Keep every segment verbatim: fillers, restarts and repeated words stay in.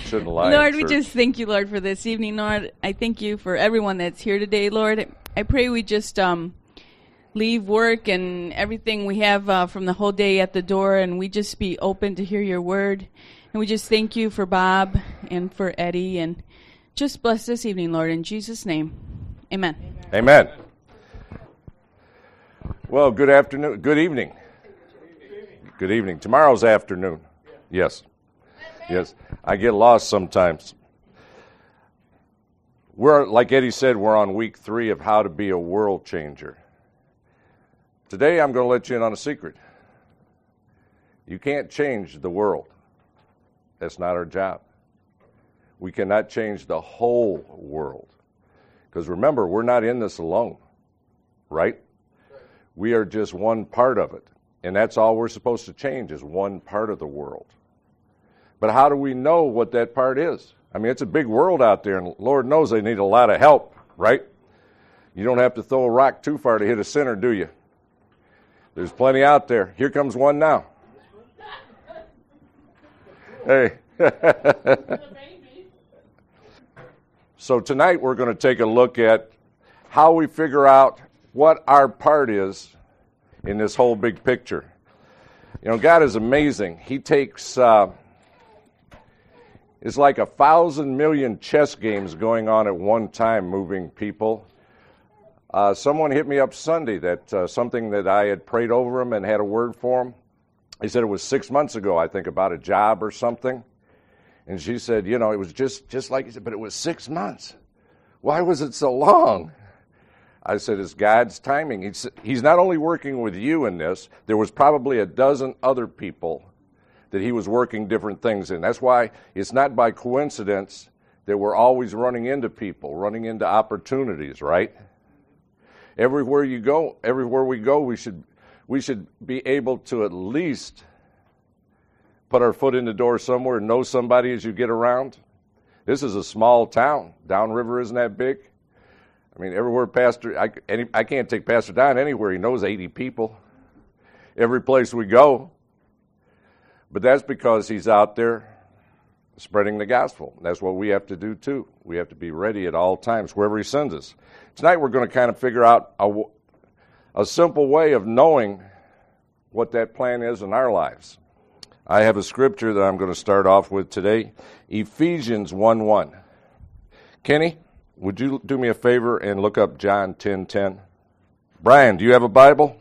Shouldn't lie. Lord, we just thank you, Lord, for this evening, Lord. I thank you for everyone that's here today, Lord. I pray we just um, leave work and everything we have uh, from the whole day at the door, and we just be open to hear your word. And we just thank you for Bob and for Eddie, and just bless this evening, Lord, in Jesus' name. Amen. Amen. Well, good afternoon. Good evening. Good evening. Tomorrow's afternoon. Yes. Yes. I get lost sometimes. We're, like Eddie said, we're on week three of how to be a world changer. Today I'm going to let you in on a secret. You can't change the world. That's not our job. We cannot change the whole world. Because remember, we're not in this alone, right? We are just one part of it. And that's all we're supposed to change is one part of the world. But how do we know what that part is? I mean, it's a big world out there, and Lord knows they need a lot of help, right? You don't have to throw a rock too far to hit a sinner, do you? There's plenty out there. Here comes one now. Hey. So tonight we're going to take a look at how we figure out what our part is in this whole big picture. You know, God is amazing. He takes, uh, it's like a thousand million chess games going on at one time, moving people. Uh, someone hit me up Sunday that uh, something that I had prayed over him and had a word for him. He said it was six months ago, I think, about a job or something. And she said, you know, it was just, just like he said, but it was six months. Why was it so long? I said, it's God's timing. He's, he's not only working with you in this, there was probably a dozen other people that he was working different things in. That's why it's not by coincidence that we're always running into people, running into opportunities, right? Everywhere you go, everywhere we go, we should we should be able to at least put our foot in the door somewhere, know somebody as you get around. This is a small town. Downriver isn't that big. I mean, everywhere Pastor, I, any, I can't take Pastor Don anywhere. He knows eighty people. Every place we go. But that's because he's out there spreading the gospel. That's what we have to do too. We have to be ready at all times, wherever he sends us. Tonight we're going to kind of figure out a, a simple way of knowing what that plan is in our lives. I have a scripture that I'm going to start off with today, Ephesians one one. Kenny, would you do me a favor and look up John ten ten? Brian, do you have a Bible?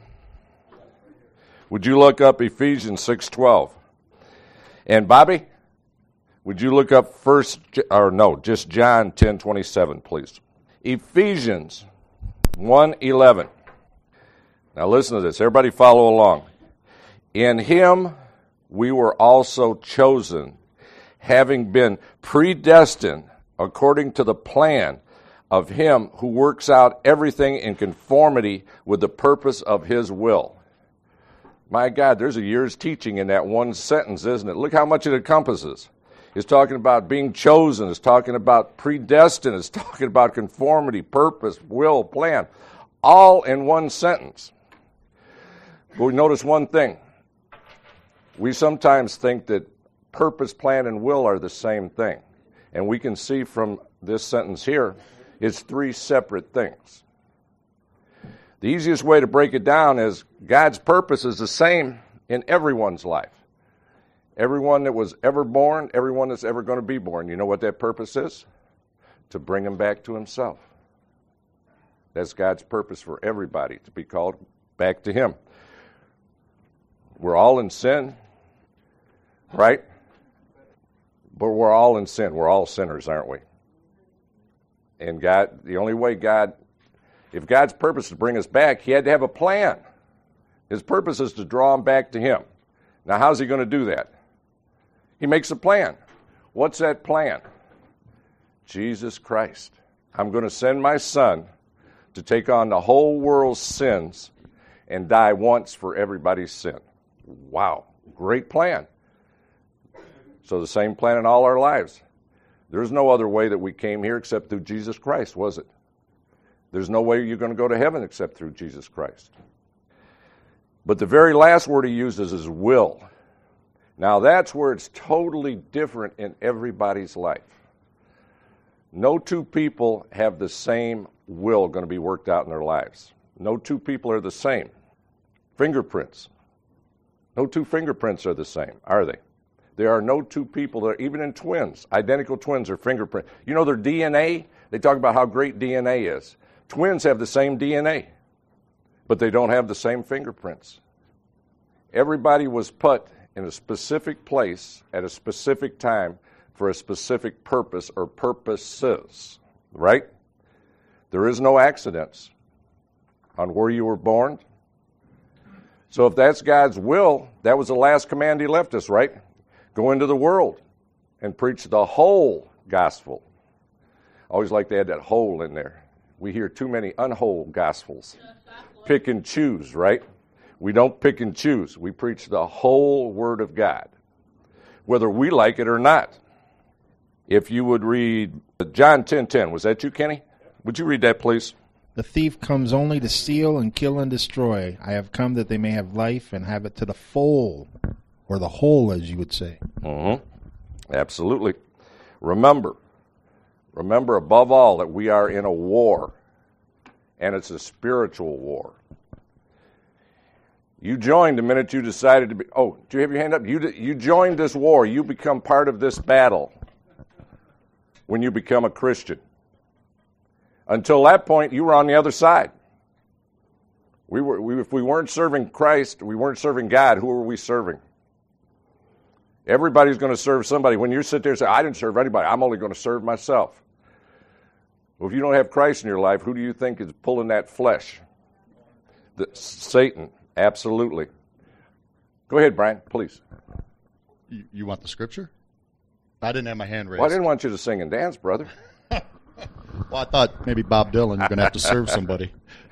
Would you look up Ephesians six twelve? And Bobby, would you look up first, or no, just John ten twenty-seven, please. Ephesians one eleven. Now listen to this. Everybody follow along. In him we were also chosen, having been predestined according to the plan of him who works out everything in conformity with the purpose of his will. My God, there's a year's teaching in that one sentence, isn't it? Look how much it encompasses. It's talking about being chosen. It's talking about predestined. It's talking about conformity, purpose, will, plan, all in one sentence. But we notice one thing. We sometimes think that purpose, plan, and will are the same thing. And we can see from this sentence here, it's three separate things. The easiest way to break it down is God's purpose is the same in everyone's life. Everyone that was ever born, everyone that's ever going to be born, you know what that purpose is? To bring them back to himself. That's God's purpose for everybody, to be called back to him. We're all in sin, right? But we're all in sin. We're all sinners, aren't we? And God, the only way God, if God's purpose is to bring us back, he had to have a plan. His purpose is to draw them back to him. Now, how's he going to do that? He makes a plan. What's that plan? Jesus Christ. I'm going to send my son to take on the whole world's sins and die once for everybody's sin. Wow, great plan. So the same plan in all our lives. There's no other way that we came here except through Jesus Christ, was it? There's no way you're going to go to heaven except through Jesus Christ. But the very last word he uses is will. Now that's where it's totally different in everybody's life. No two people have the same will going to be worked out in their lives. No two people are the same. Fingerprints. No two fingerprints are the same, are they? There are no two people that are, even in twins, identical twins are fingerprints. You know their D N A? They talk about how great D N A is. Twins have the same D N A, but they don't have the same fingerprints. Everybody was put in a specific place at a specific time for a specific purpose or purposes, right? There is no accidents on where you were born. So if that's God's will, that was the last command he left us, right? Go into the world and preach the whole gospel. I always like to add that whole in there. We hear too many unwhole gospels. Pick and choose, right? We don't pick and choose. We preach the whole Word of God, whether we like it or not. If you would read John ten ten, was that you, Kenny? Would you read that, please? The thief comes only to steal and kill and destroy. I have come that they may have life and have it to the full, or the whole, as you would say. Mm-hmm. Absolutely. Remember, remember above all that we are in a war, and it's a spiritual war. You joined the minute you decided to be, oh, do you have your hand up? You, you joined this war. You become part of this battle when you become a Christian. Until that point, you were on the other side. We were, we, if we weren't serving Christ, we weren't serving God, who were we serving? Everybody's going to serve somebody. When you sit there and say, I didn't serve anybody, I'm only going to serve myself. Well, if you don't have Christ in your life, who do you think is pulling that flesh? The, Satan, absolutely. Go ahead, Brian, please. You, you want the scripture? I didn't have my hand raised. Well, I didn't want you to sing and dance, brother. Well, I thought maybe Bob Dylan, you're going to have to serve somebody.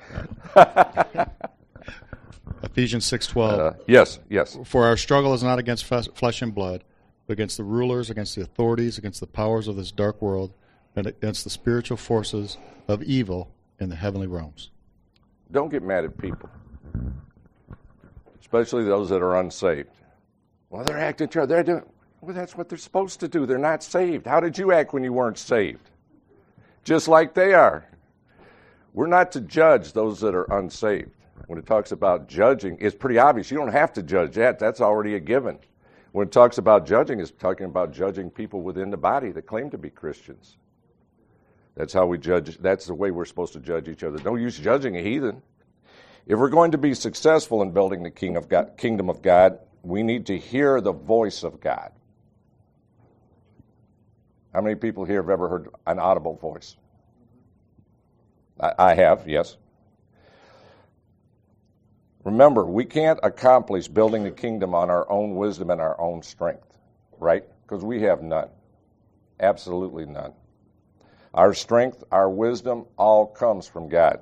Ephesians six twelve. Uh, yes, yes. For our struggle is not against flesh and blood, but against the rulers, against the authorities, against the powers of this dark world, and against the spiritual forces of evil in the heavenly realms. Don't get mad at people, especially those that are unsaved. Well, they're acting church. They're doing. Well, that's what they're supposed to do. They're not saved. How did you act when you weren't saved? Just like they are. We're not to judge those that are unsaved. When it talks about judging, it's pretty obvious. You don't have to judge that. That's already a given. When it talks about judging, it's talking about judging people within the body that claim to be Christians. That's how we judge. That's the way we're supposed to judge each other. No use judging a heathen. If we're going to be successful in building the king of God, kingdom of God, we need to hear the voice of God. How many people here have ever heard an audible voice? I, I have, yes. Remember, we can't accomplish building the kingdom on our own wisdom and our own strength, right? Because we have none. Absolutely none. Our strength, our wisdom, all comes from God.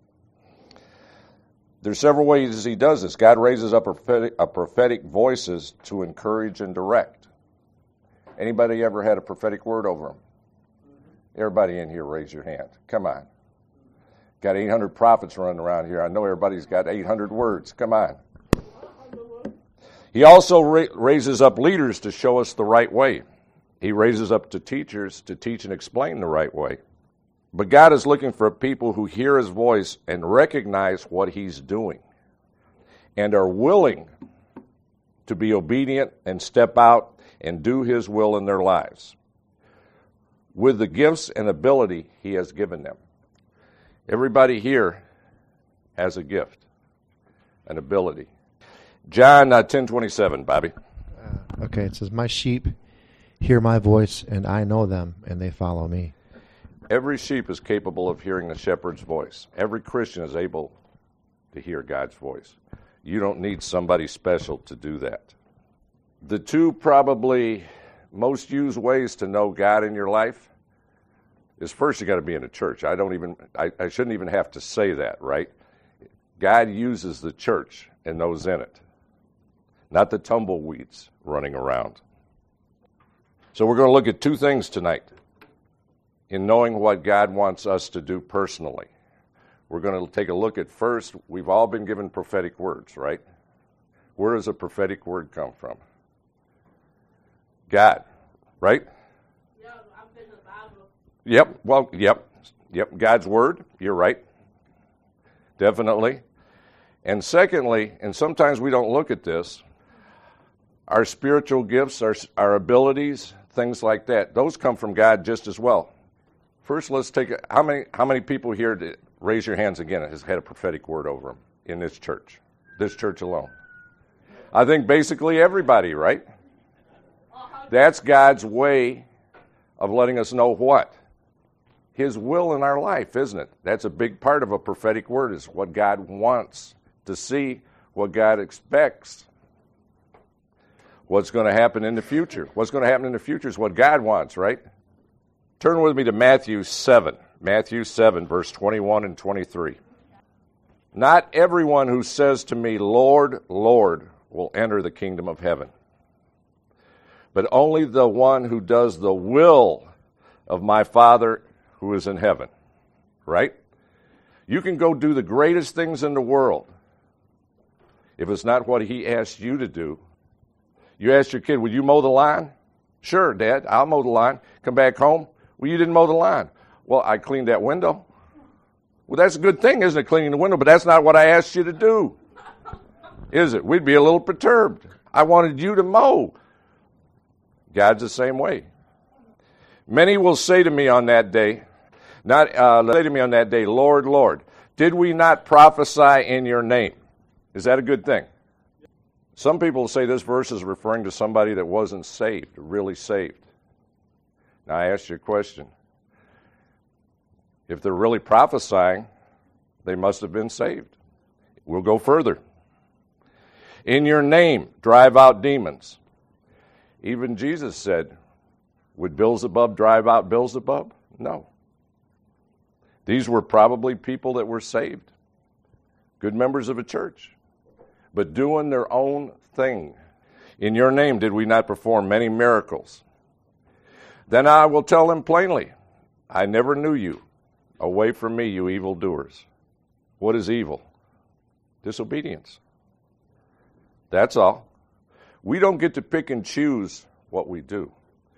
There's several ways he does this. God raises up prophetic, uh, prophetic voices to encourage and direct. Anybody ever had a prophetic word over them? Everybody in here, raise your hand. Come on. Got eight hundred prophets running around here. I know everybody's got eight hundred words. Come on. He also ra- raises up leaders to show us the right way. He raises up to teachers to teach and explain the right way. But God is looking for people who hear his voice and recognize what he's doing and are willing to be obedient and step out and do his will in their lives with the gifts and ability he has given them. Everybody here has a gift, an ability. John uh, ten twenty-seven, Bobby. Uh, okay, it says, my sheep hear my voice, and I know them, and they follow me. Every sheep is capable of hearing the shepherd's voice. Every Christian is able to hear God's voice. You don't need somebody special to do that. The two probably most used ways to know God in your life is first you got to be in a church. I don't even I, I shouldn't even have to say that, right? God uses the church and those in it, not the tumbleweeds running around. So we're going to look at two things tonight in knowing what God wants us to do personally. We're going to take a look at first, we've all been given prophetic words, right? Where does a prophetic word come from? God, right? Yep, well, yep, yep, God's Word, you're right, definitely. And secondly, and sometimes we don't look at this, our spiritual gifts, our, our abilities, things like that, those come from God just as well. First, let's take a, how many how many people here, to raise your hands again, has had a prophetic word over them in this church, this church alone? I think basically everybody, right? That's God's way of letting us know what? His will in our life, isn't it? That's a big part of a prophetic word, is what God wants to see, what God expects, what's going to happen in the future. What's going to happen in the future is what God wants, right? Turn with me to Matthew seven. Matthew seven, verse twenty-one and twenty-three. Not everyone who says to me, Lord, Lord, will enter the kingdom of heaven, but only the one who does the will of my Father who is in heaven, right? You can go do the greatest things in the world. If it's not what he asks you to do, you ask your kid, will you mow the lawn? Sure, Dad, I'll mow the lawn. Come back home. Well, you didn't mow the lawn. Well, I cleaned that window. Well, that's a good thing, isn't it, cleaning the window? But that's not what I asked you to do, is it? We'd be a little perturbed. I wanted you to mow. God's the same way. Many will say to me on that day, not uh, say to me on that day, Lord, Lord, did we not prophesy in your name? Is that a good thing? Some people say this verse is referring to somebody that wasn't saved, really saved. Now I ask you a question. If they're really prophesying, they must have been saved. We'll go further. In your name, drive out demons. Even Jesus said, would Beelzebub drive out Beelzebub? No. These were probably people that were saved, good members of a church, but doing their own thing. In your name did we not perform many miracles? Then I will tell them plainly, I never knew you. Away from me, you evildoers. What is evil? Disobedience. That's all. We don't get to pick and choose what we do.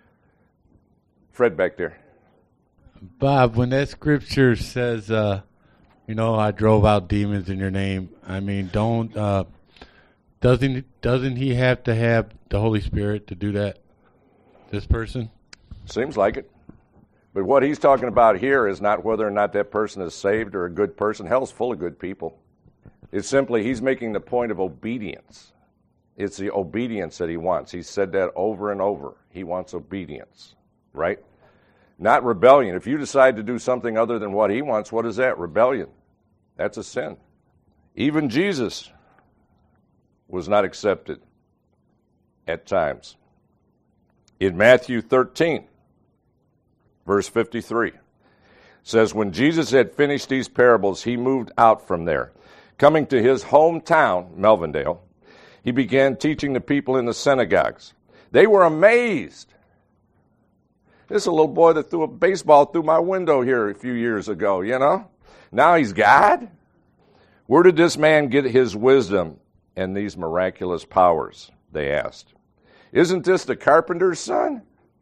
Fred back there. Bob, when that scripture says, uh, you know, I drove out demons in your name, I mean, don't, uh, doesn't, doesn't he have to have the Holy Spirit to do that, this person? Seems like it. But what he's talking about here is not whether or not that person is saved or a good person. Hell's full of good people. It's simply he's making the point of obedience. It's the obedience that he wants. He said that over and over. He wants obedience, right? Not rebellion. If you decide to do something other than what he wants, what is that? Rebellion. That's a sin. Even Jesus was not accepted at times. In Matthew thirteen, verse fifty-three, says, when Jesus had finished these parables, he moved out from there. Coming to his hometown, Melvindale, he began teaching the people in the synagogues. They were amazed. This is a little boy that threw a baseball through my window here a few years ago, you know? Now he's God? Where did this man get his wisdom and these miraculous powers? They asked. Isn't this the carpenter's son?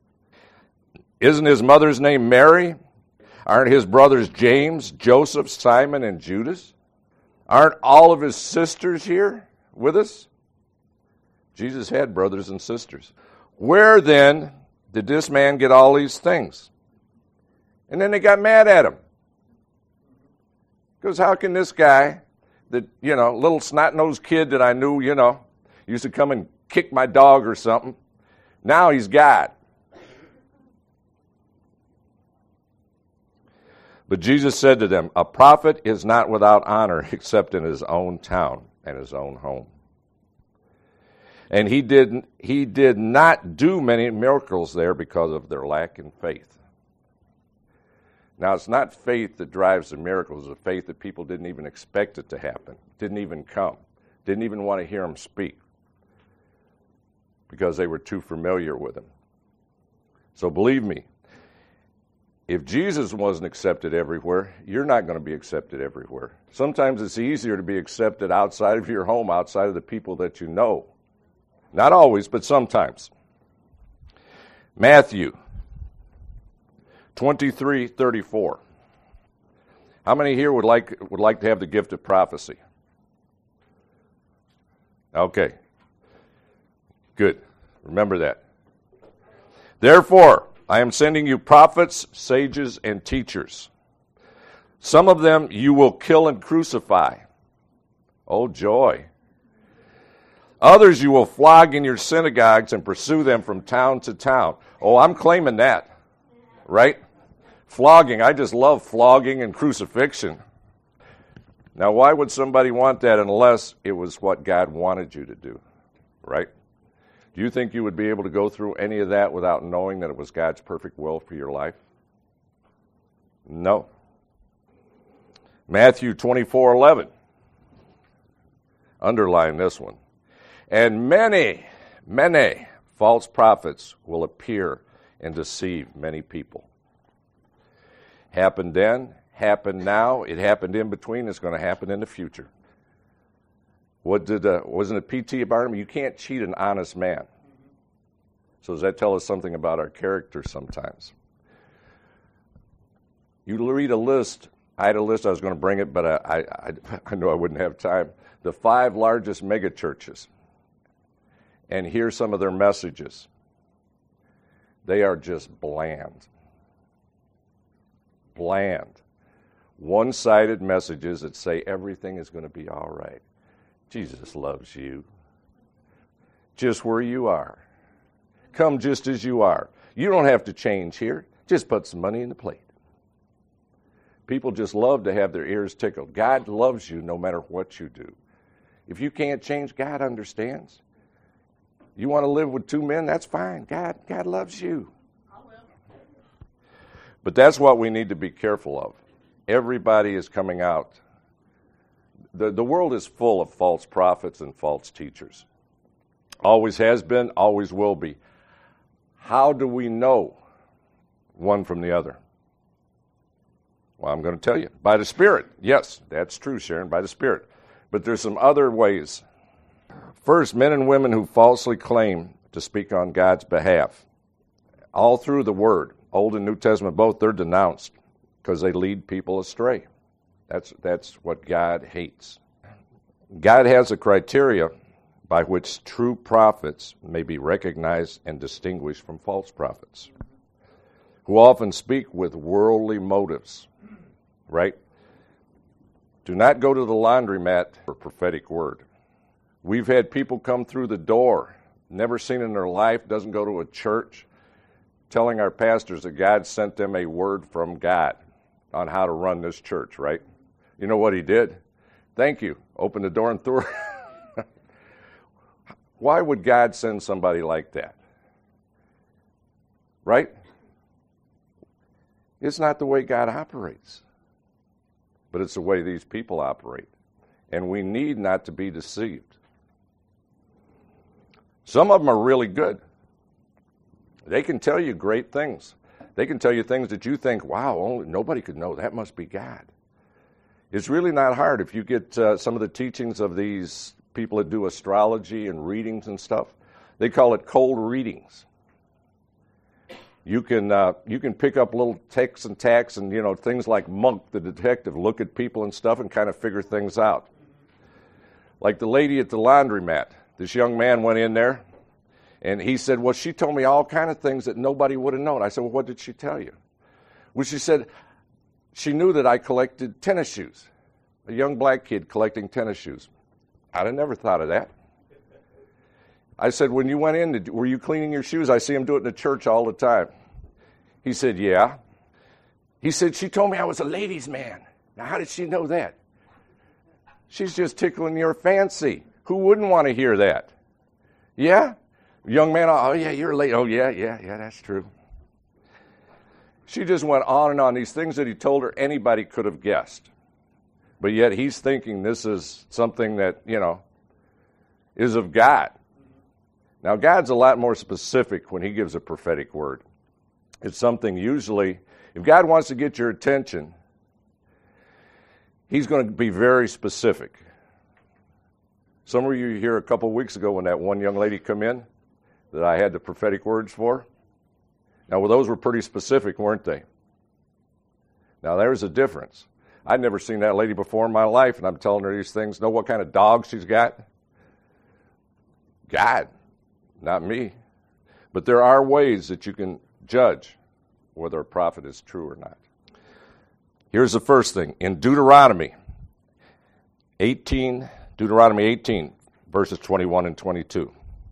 Isn't his mother's name Mary? Aren't his brothers James, Joseph, Simon, and Judas? Aren't all of his sisters here with us? Jesus had brothers and sisters. Where then did this man get all these things? And then they got mad at him. Because how can this guy, that, you know, little snot-nosed kid that I knew, you know, used to come and kick my dog or something, now he's God. But Jesus said to them, a prophet is not without honor except in his own town and his own home. And he did, he did not do many miracles there because of their lack in faith. Now, it's not faith that drives the miracles. It's faith that people didn't even expect it to happen, didn't even come, didn't even want to hear him speak because they were too familiar with him. So believe me, if Jesus wasn't accepted everywhere, you're not going to be accepted everywhere. Sometimes it's easier to be accepted outside of your home, outside of the people that you know. Not always, but sometimes. Matthew twenty-three thirty-four. How many here would like would like to have the gift of prophecy? Okay. Good. Remember that. Therefore, I am sending you prophets, sages, and teachers. Some of them you will kill and crucify. Oh, joy. Others you will flog in your synagogues and pursue them from town to town. Oh, I'm claiming that, right? Flogging. I just love flogging and crucifixion. Now, why would somebody want that unless it was what God wanted you to do, right? Do you think you would be able to go through any of that without knowing that it was God's perfect will for your life? No. Matthew twenty-four eleven. Underline this one. And many, many false prophets will appear and deceive many people. Happened then, happened now, it happened in between, it's going to happen in the future. What did, uh, wasn't it P T Barnum? You can't cheat an honest man. So does that tell us something about our character sometimes? You read a list. I had a list, I was going to bring it, but I, I, I know I wouldn't have time. The five largest megachurches. And here's some of their messages. They are just bland. Bland. One-sided messages that say everything is going to be all right. Jesus loves you. Just where you are. Come just as you are. You don't have to change here. Just put some money in the plate. People just love to have their ears tickled. God loves you no matter what you do. If you can't change, God understands. You want to live with two men, that's fine. God, God loves you. But that's what we need to be careful of. Everybody is coming out. The, the world is full of false prophets and false teachers. Always has been, always will be. How do we know one from the other? Well, I'm going to tell you. By the Spirit. Yes, that's true, Sharon, by the Spirit. But there's some other ways. First, men and women who falsely claim to speak on God's behalf. All through the Word, Old and New Testament both, they're denounced because they lead people astray. That's, that's what God hates. God has a criteria by which true prophets may be recognized and distinguished from false prophets, who often speak with worldly motives, right? Do not go to the laundromat for prophetic word. We've had people come through the door, never seen in their life, doesn't go to a church, telling our pastors that God sent them a word from God on how to run this church, right? You know what he did? Thank you. Open the door and threw her. Why would God send somebody like that? Right? It's not the way God operates, but it's the way these people operate. And we need not to be deceived. Some of them are really good. They can tell you great things. They can tell you things that you think, wow, only, nobody could know. That must be God. It's really not hard. If you get uh, some of the teachings of these people that do astrology and readings and stuff, they call it cold readings. You can uh, you can pick up little ticks and tacks and, you know, things like Monk, the detective, look at people and stuff and kind of figure things out. Like the lady at the laundromat. This young man went in there, and he said, well, she told me all kind of things that nobody would have known. I said, well, what did she tell you? Well, she said she knew that I collected tennis shoes, a young black kid collecting tennis shoes. I'd have never thought of that. I said, when you went in, did, were you cleaning your shoes? I see him do it in the church all the time. He said, yeah. He said, she told me I was a ladies' man. Now, how did she know that? She's just tickling your fancy. Who wouldn't want to hear that? Yeah? Young man, oh, yeah, you're a lady. Oh, yeah, yeah, yeah, that's true. She just went on and on. These things that he told her, anybody could have guessed. But yet he's thinking this is something that, you know, is of God. Now, God's a lot more specific when he gives a prophetic word. It's something usually, if God wants to get your attention, he's going to be very specific. Some of you here a couple of weeks ago when that one young lady come in that I had the prophetic words for, Now, well, those were pretty specific, weren't they? Now, there's a difference. I'd never seen that lady before in my life, and I'm telling her these things. Know what kind of dog she's got? God, not me. But there are ways that you can judge whether a prophet is true or not. Here's the first thing. In Deuteronomy eighteen, Deuteronomy eighteen, verses twenty-one and twenty-two.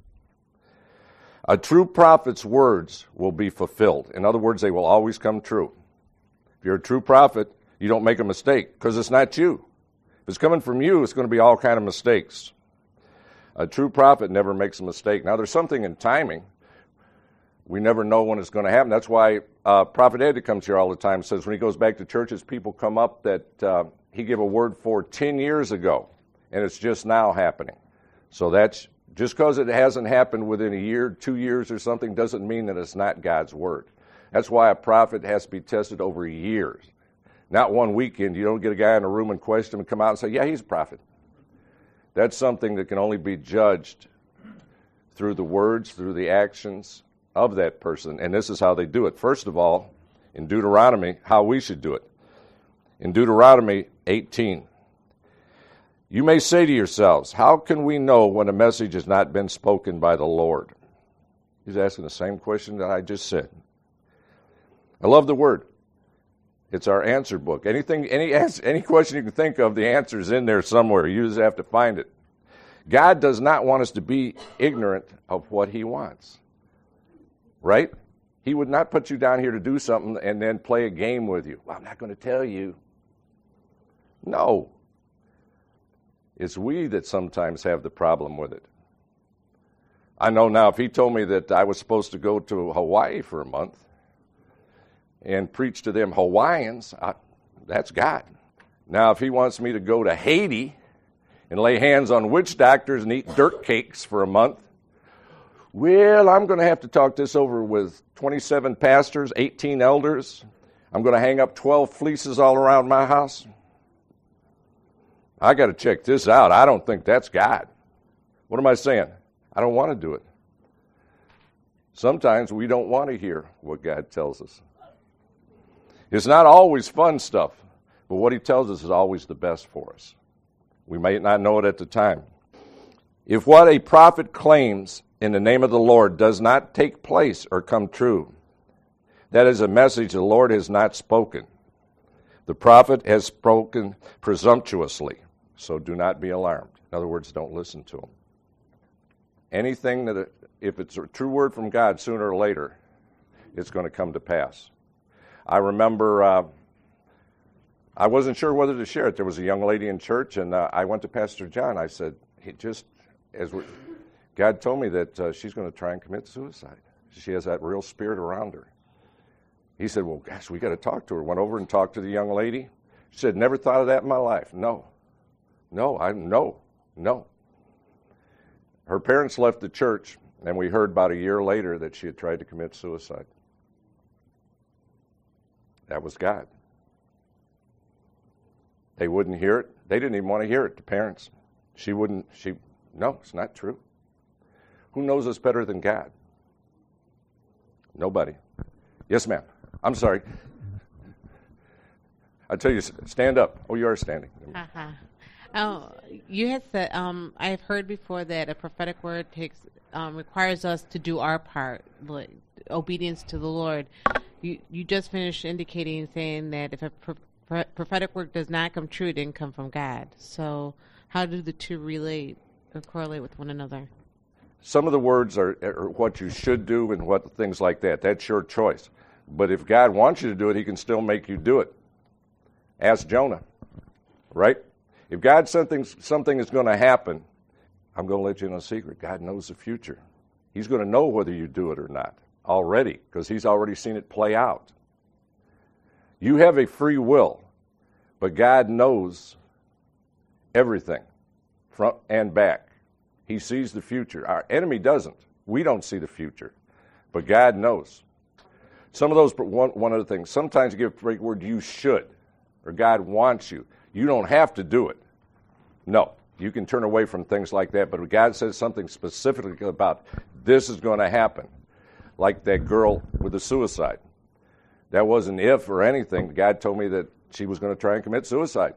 A true prophet's words will be fulfilled. In other words, they will always come true. If you're a true prophet, you don't make a mistake because it's not you. If it's coming from you, it's going to be all kind of mistakes. A true prophet never makes a mistake. Now, there's something in timing. We never know when it's going to happen. That's why uh, Prophet Ed that comes here all the time says when he goes back to churches, people come up that uh, he gave a word for ten years ago, and it's just now happening. So that's just because it hasn't happened within a year, two years or something, doesn't mean that it's not God's word. That's why a prophet has to be tested over years. Not one weekend. You don't get a guy in a room and question him and come out and say, yeah, he's a prophet. That's something that can only be judged through the words, through the actions of that person. And this is how they do it. First of all, in Deuteronomy, how we should do it. In Deuteronomy eighteen, you may say to yourselves, how can we know when a message has not been spoken by the Lord? He's asking the same question that I just said. I love the word. It's our answer book. Anything, any answer, any question you can think of, the answer's in there somewhere. You just have to find it. God does not want us to be ignorant of what he wants. Right? He would not put you down here to do something and then play a game with you. Well, I'm not going to tell you. No. It's we that sometimes have the problem with it. I know now if he told me that I was supposed to go to Hawaii for a month and preach to them Hawaiians, I, that's God. Now if he wants me to go to Haiti and lay hands on witch doctors and eat dirt cakes for a month, well, I'm going to have to talk this over with twenty-seven pastors, eighteen elders. I'm going to hang up twelve fleeces all around my house. I got to check this out. I don't think that's God. What am I saying? I don't want to do it. Sometimes we don't want to hear what God tells us. It's not always fun stuff, but what he tells us is always the best for us. We may not know it at the time. If what a prophet claims in the name of the Lord does not take place or come true, that is a message the Lord has not spoken. The prophet has spoken presumptuously, so do not be alarmed. In other words, don't listen to him. Anything that, if it's a true word from God, sooner or later, it's going to come to pass. I remember uh, I wasn't sure whether to share it. There was a young lady in church, and uh, I went to Pastor John. I said, he just as we, God told me that uh, she's going to try and commit suicide. She has that real spirit around her. He said, well, gosh, we got to talk to her. Went over and talked to the young lady. She said, never thought of that in my life. No. No, I no, no. Her parents left the church, and we heard about a year later that she had tried to commit suicide. That was God. They wouldn't hear it. They didn't even want to hear it, the parents. She wouldn't, she, no, it's not true. Who knows us better than God? Nobody. Yes, ma'am. I'm sorry. I tell you, stand up. Oh, you are standing. Uh-huh. Oh, you had said, um, I've heard before that a prophetic word takes um, requires us to do our part, like obedience to the Lord. You you just finished indicating, saying that if a pro- prophetic word does not come true, it didn't come from God. So how do the two relate or correlate with one another? Some of the words are, are what you should do and what things like that. That's your choice. But if God wants you to do it, he can still make you do it. Ask Jonah, right? If God something something is going to happen, I'm going to let you in a secret. God knows the future. He's going to know whether you do it or not already, because he's already seen it play out. You have a free will, but God knows everything, front and back. He sees the future. Our enemy doesn't. We don't see the future, but God knows. Some of those, one, one other thing, sometimes you give a great word, you should, or God wants you. You don't have to do it. No, you can turn away from things like that, but if God says something specifically about this is going to happen, like that girl with the suicide. That wasn't if or anything. God told me that she was going to try and commit suicide.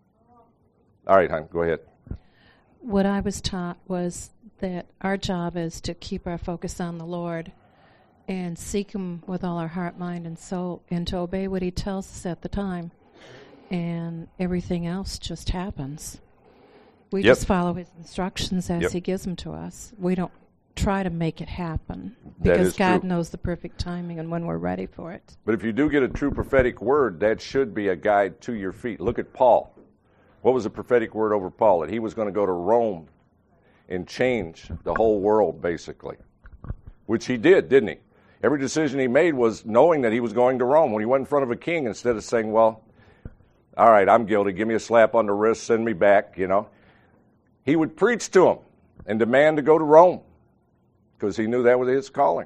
All right, hon, go ahead. What I was taught was that our job is to keep our focus on the Lord and seek Him with all our heart, mind, and soul, and to obey what He tells us at the time. And everything else just happens. We Yep. just follow His instructions as Yep. He gives them to us. We don't try to make it happen That because is God true. knows the perfect timing and when we're ready for it. But if you do get a true prophetic word, that should be a guide to your feet. Look at Paul. What was the prophetic word over Paul? That he was going to go to Rome and change the whole world, basically. Which he did, didn't he? Every decision he made was knowing that he was going to Rome. When he went in front of a king, instead of saying, well, all right, I'm guilty, give me a slap on the wrist, send me back, you know. He would preach to him and demand to go to Rome because he knew that was his calling.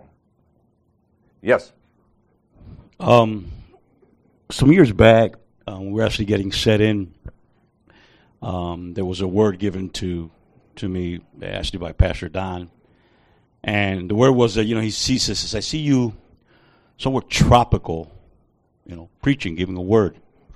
Yes? Um, some years back, um, we were actually getting set in. Um, there was a word given to to me, actually by Pastor Don, and the word was that, you know, he sees this, says, I see you somewhat tropical, you know, preaching, giving a word.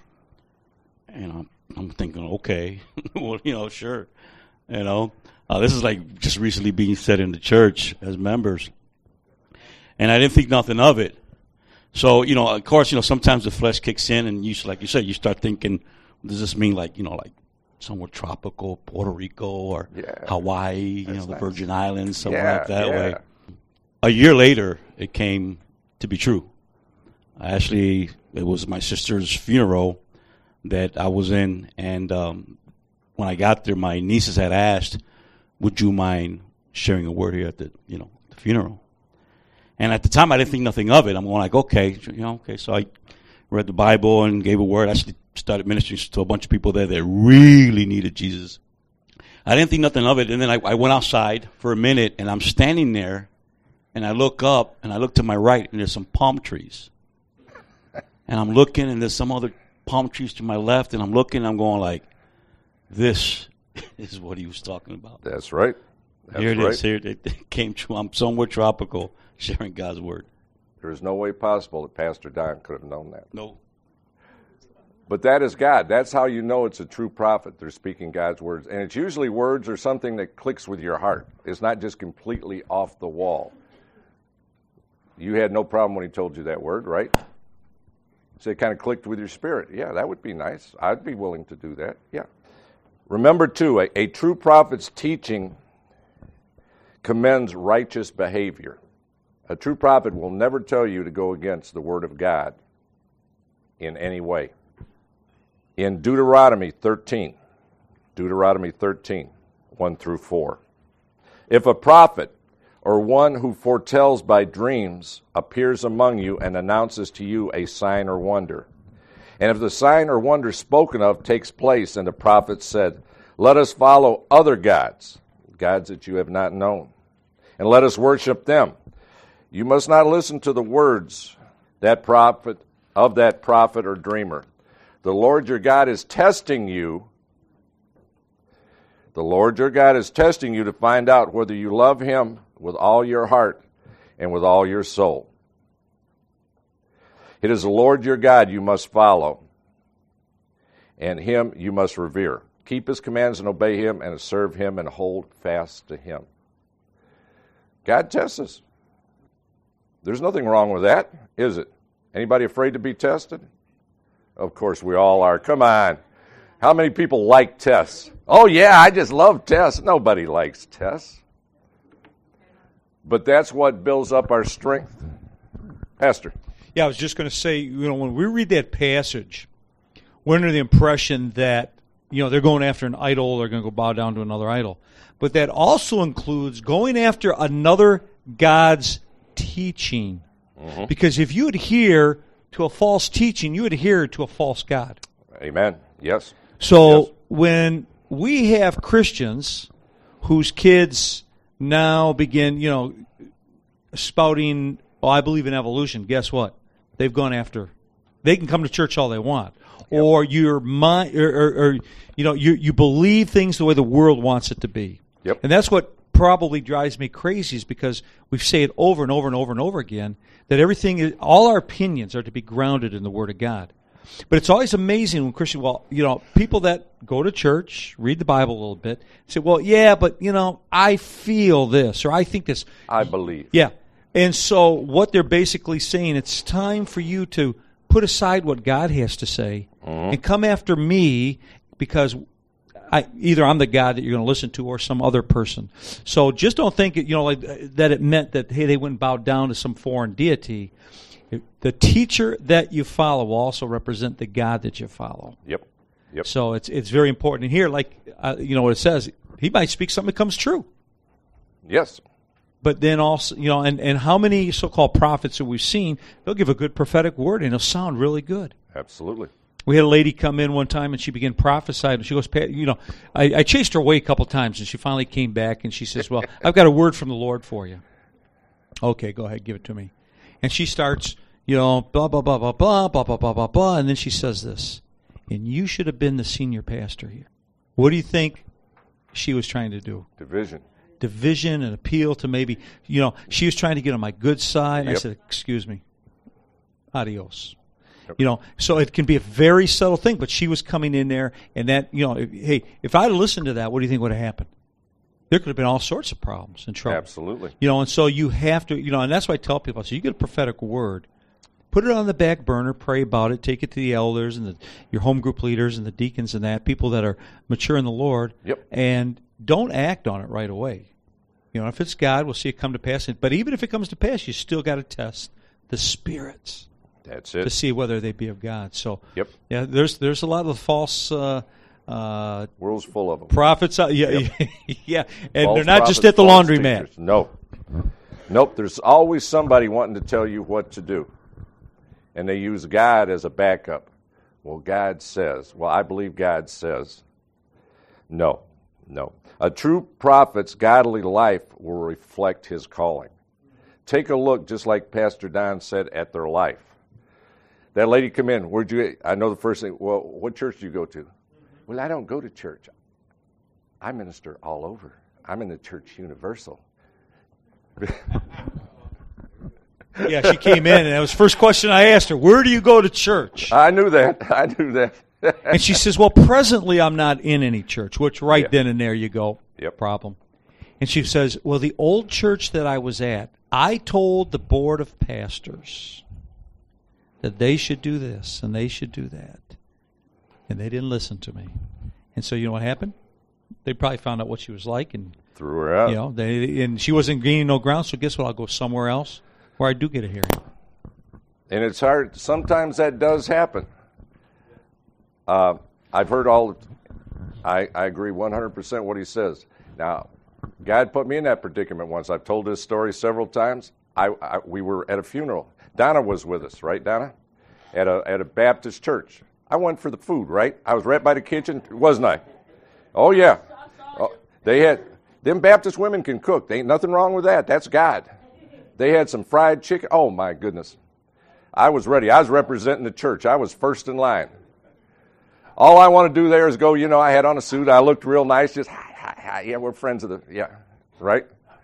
And I'm, I'm thinking, okay, well, you know, sure, you know. Uh, this is like just recently being said in the church as members. And I didn't think nothing of it. So, you know, of course, you know, sometimes the flesh kicks in and you, like you said, you start thinking, does this mean like, you know, like somewhere tropical, Puerto Rico or Yeah. Hawaii, you That's know, the nice. Virgin Islands, somewhere Yeah, like that yeah. way. A year later, it came to be true. Actually, it was my sister's funeral that I was in, and um, when I got there, my nieces had asked, would you mind sharing a word here at the, you know, the funeral? And at the time, I didn't think nothing of it. I'm going like, okay, you know, okay. So I read the Bible and gave a word. I actually started ministering to a bunch of people there that really needed Jesus. I didn't think nothing of it. And then I, I went outside for a minute, and I'm standing there, and I look up, and I look to my right, and there's some palm trees. And I'm looking, and there's some other palm trees to my left, and I'm looking, and I'm going like, this is what he was talking about. That's right. That's Here it right. is. Here it came true. I'm somewhere tropical, sharing God's word. There's no way possible that Pastor Don could have known that. No. But that is God. That's how you know it's a true prophet. They're speaking God's words. And it's usually words or something that clicks with your heart. It's not just completely off the wall. You had no problem when he told you that word, right? So it kind of clicked with your spirit. Yeah, that would be nice. I'd be willing to do that. Yeah. Remember, too, a, a true prophet's teaching commends righteous behavior. A true prophet will never tell you to go against the word of God in any way. In Deuteronomy thirteen, Deuteronomy thirteen, one through four. If a prophet or one who foretells by dreams appears among you and announces to you a sign or wonder, and if the sign or wonder spoken of takes place and the prophet said, let us follow other gods, gods that you have not known, and let us worship them, you must not listen to the words that prophet of that prophet or dreamer. The Lord your God is testing you. The Lord your God is testing you to find out whether you love him with all your heart and with all your soul. It is the Lord your God you must follow, and him you must revere. Keep his commands and obey him, and serve him and hold fast to him. God tests us. There's nothing wrong with that, is it? Anybody afraid to be tested? Of course we all are. Come on. How many people like tests? Oh, yeah, I just love tests. Nobody likes tests. But that's what builds up our strength. Pastor. Yeah, I was just going to say, you know, when we read that passage, we're under the impression that, you know, they're going after an idol, they're going to go bow down to another idol. But that also includes going after another God's teaching. Mm-hmm. Because if you adhere to a false teaching, you adhere to a false God. Amen. Yes. So yes. When we have Christians whose kids now begin, you know, spouting, oh, I believe in evolution, guess what? They've gone after. They can come to church all they want. Yep. Or your mind, or, or, or you know, you you believe things the way the world wants it to be. Yep. And that's what probably drives me crazy is because we say it over and over and over and over again that everything, is, all our opinions are to be grounded in the Word of God. But it's always amazing when Christians, well, you know, people that go to church, read the Bible a little bit, say, well, yeah, but, you know, I feel this, or I think this. I believe. Yeah. And so what they're basically saying, it's time for you to put aside what God has to say mm-hmm. and come after me because I, either I'm the God that you're going to listen to or some other person. So just don't think, you know, like, that it meant that, hey, they went and bowed down to some foreign deity. The teacher that you follow will also represent the God that you follow. Yep. Yep. So it's it's very important. And here, like, uh, you know what it says, he might speak something that comes true. Yes. But then also, you know, and, and how many so-called prophets that we've seen, they'll give a good prophetic word and it'll sound really good. Absolutely. We had a lady come in one time and she began prophesying. And she goes, you know, I, I chased her away a couple times and she finally came back and she says, well, I've got a word from the Lord for you. Okay, go ahead, give it to me. And she starts, you know, blah, blah, blah, blah, blah, blah, blah, blah, blah, blah. And then she says this, and you should have been the senior pastor here. What do you think she was trying to do? Division. Division and appeal to maybe, you know, she was trying to get on my good side. Yep. I said, excuse me, adios. Yep. You know, so it can be a very subtle thing, but she was coming in there, and that, you know, if, hey, if I had listened to that, what do you think would have happened? There could have been all sorts of problems and trouble. Absolutely. You know, and so you have to, you know, and that's why I tell people, so you get a prophetic word, put it on the back burner, pray about it, take it to the elders and the, your home group leaders and the deacons and that, people that are mature in the Lord, yep. and don't act on it right away. You know, if it's God, we'll see it come to pass. But even if it comes to pass, you still got to test the spirits. That's it. To see whether they be of God. So, yep. yeah, there's there's a lot of false uh, uh, world's full of them. Prophets, uh, yeah, yep. yeah, and false they're not prophets, just at the laundromat. No, nope. There's always somebody wanting to tell you what to do, and they use God as a backup. Well, God says. Well, I believe God says. No, no. A true prophet's godly life will reflect his calling. Take a look, just like Pastor Don said, at their life. That lady come in. Where'd you? I know the first thing. Well, what church do you go to? Well, I don't go to church. I minister all over. I'm in the Church Universal. Yeah, she came in, and that was the first question I asked her. Where do you go to church? I knew that. I knew that. And she says, well, presently I'm not in any church, which right yeah. then and there you go. Yep. Problem. And she says, well, the old church that I was at, I told the board of pastors that they should do this and they should do that. And they didn't listen to me. And so you know what happened? They probably found out what she was like and threw her out. You know, they and she wasn't gaining no ground, so guess what? I'll go somewhere else where I do get a hearing. And it's hard. Sometimes that does happen. Uh, I've heard all. I, I agree one hundred percent what he says. Now, God put me in that predicament once. I've told this story several times. I, I we were at a funeral. Donna was with us, right, Donna? At a at a Baptist church. I went for the food, right? I was right by the kitchen, wasn't I? Oh yeah. Oh, they had them Baptist women can cook. There ain't nothing wrong with that. That's God. They had some fried chicken. Oh my goodness. I was ready. I was representing the church. I was first in line. All I want to do there is go, you know, I had on a suit. I looked real nice. Just, hi, hi, hi. Yeah, we're friends of the, yeah, right?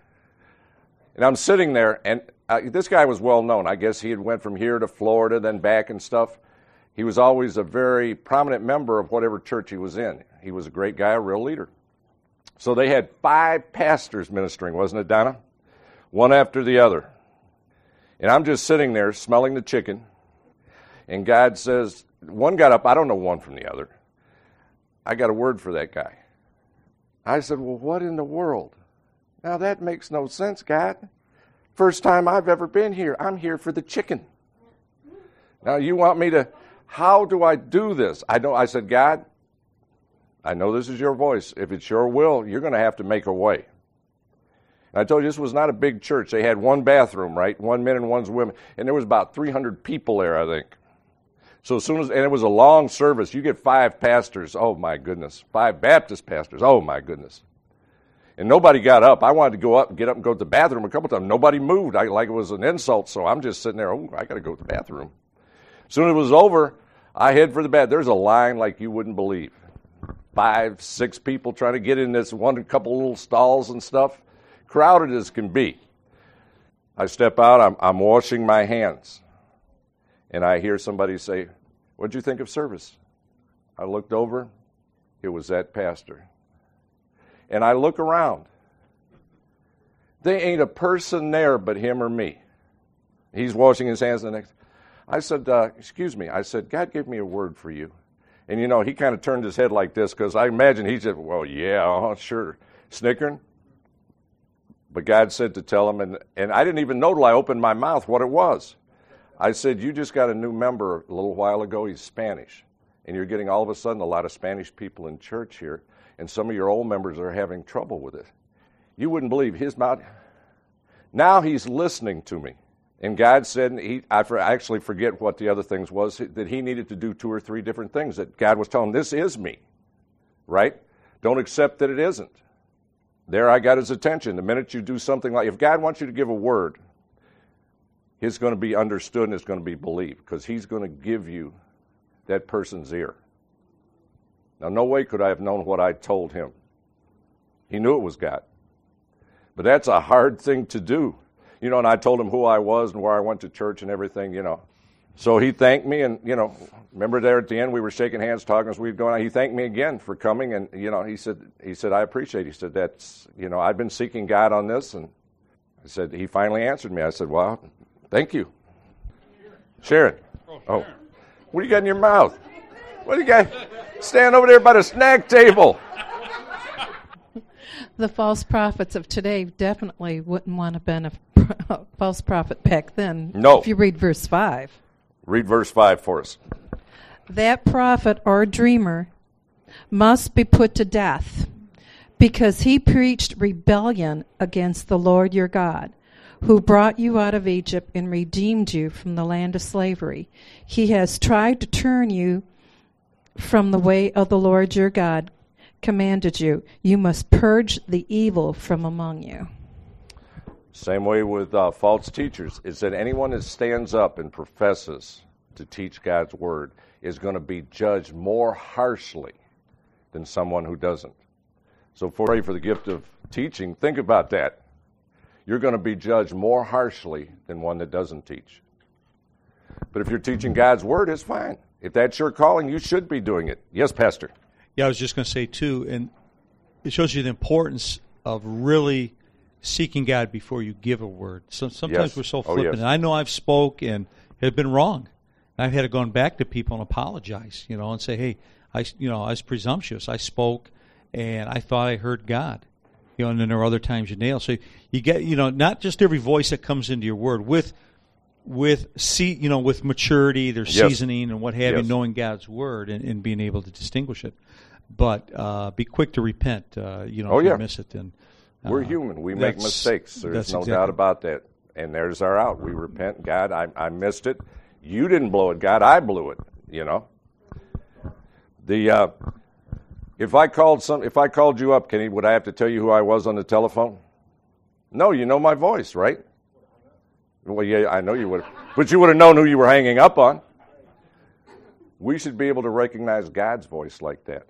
And I'm sitting there, and uh, this guy was well known. I guess he had went from here to Florida, then back and stuff. He was always a very prominent member of whatever church he was in. He was a great guy, a real leader. So they had five pastors ministering, wasn't it, Donna? One after the other. And I'm just sitting there smelling the chicken, and God says, one got up, I don't know one from the other. I got a word for that guy. I said, well, what in the world? Now that makes no sense, God. First time I've ever been here. I'm here for the chicken. Now you want me to, how do I do this? I know. I said, God, I know this is your voice. If it's your will, you're going to have to make a way. And I told you this was not a big church. They had one bathroom, right? One men and one women. And there was about three hundred people there, I think. So as soon as, and it was a long service. You get five pastors. Oh, my goodness. Five Baptist pastors. Oh, my goodness. And nobody got up. I wanted to go up and get up and go to the bathroom a couple times. Nobody moved. I, like it was an insult. So I'm just sitting there. Oh, I got to go to the bathroom. As soon as it was over, I head for the bathroom. There's a line like you wouldn't believe. Five, six people trying to get in this one couple little stalls and stuff. crowded as can be. I step out, I'm, I'm washing my hands, and I hear somebody say, "What'd you think of service?" I looked over, it was that pastor. And I look around. There ain't a person there but him or me. He's washing his hands the next. I said, uh, excuse me. I said, "God gave me a word for you." And, you know, he kind of turned his head like this because I imagine he said, "Well, yeah, uh, sure," snickering. But God said to tell him, and, and I didn't even know till I opened my mouth what it was. I said, "You just got a new member a little while ago. He's Spanish. And you're getting all of a sudden a lot of Spanish people in church here, and some of your old members are having trouble with it. You wouldn't believe his mouth." Now he's listening to me. And God said, he, I actually forget what the other things was, that he needed to do two or three different things, that God was telling him, this is me, right? Don't accept that it isn't. There I got his attention. The minute you do something like, if God wants you to give a word, it's going to be understood and it's going to be believed, because he's going to give you that person's ear. Now, no way could I have known what I told him. He knew it was God. But that's a hard thing to do. You know, and I told him who I was and where I went to church and everything, you know. So he thanked me, and, you know, remember there at the end we were shaking hands, talking as we were going on. He thanked me again for coming, and, you know, he said, he said, "I appreciate it." He said, "That's, you know, I've been seeking God on this." And I said, he finally answered me. I said, "Well, thank you." Sharon. Oh. What do you got in your mouth? What do you got? Stand over there by the snack table. The false prophets of today definitely wouldn't want to have been a false prophet back then. No. If you read verse five. Read verse five for us. That prophet or dreamer must be put to death, because he preached rebellion against the Lord your God, who brought you out of Egypt and redeemed you from the land of slavery. He has tried to turn you from the way of the Lord your God commanded you. You must purge the evil from among you. Same way with uh, false teachers, is that anyone that stands up and professes to teach God's word is going to be judged more harshly than someone who doesn't. So for, pray for the gift of teaching. Think about that. You're going to be judged more harshly than one that doesn't teach. But if you're teaching God's word, it's fine. If that's your calling, you should be doing it. Yes, Pastor. Yeah, I was just going to say, too, and it shows you the importance of really seeking God before you give a word. So sometimes Yes. we're so Oh, flippant. yes. And I know I've spoke and have been wrong. I've had to go back to people and apologize, you know, and say, hey, I, you know, I was presumptuous. I spoke, and I thought I heard God. You know, and then there are other times you nail. So you get, you know, not just every voice that comes into your word with, with see, you know, with maturity, there's Yes. seasoning and what have Yes. you, knowing God's word and, and being able to distinguish it. But uh, be quick to repent, uh, you know, Oh, if yeah. you miss it. And uh, We're human. We make that's- mistakes. There's that's no exactly- doubt about that. And there's our out. We repent. God, I, I missed it. You didn't blow it. God, I blew it. You know. The uh, if I called some, if I called you up, Kenny, would I have to tell you who I was on the telephone? No, you know my voice, right? Well, yeah, I know you would, but you would have known who you were hanging up on. We should be able to recognize God's voice like that.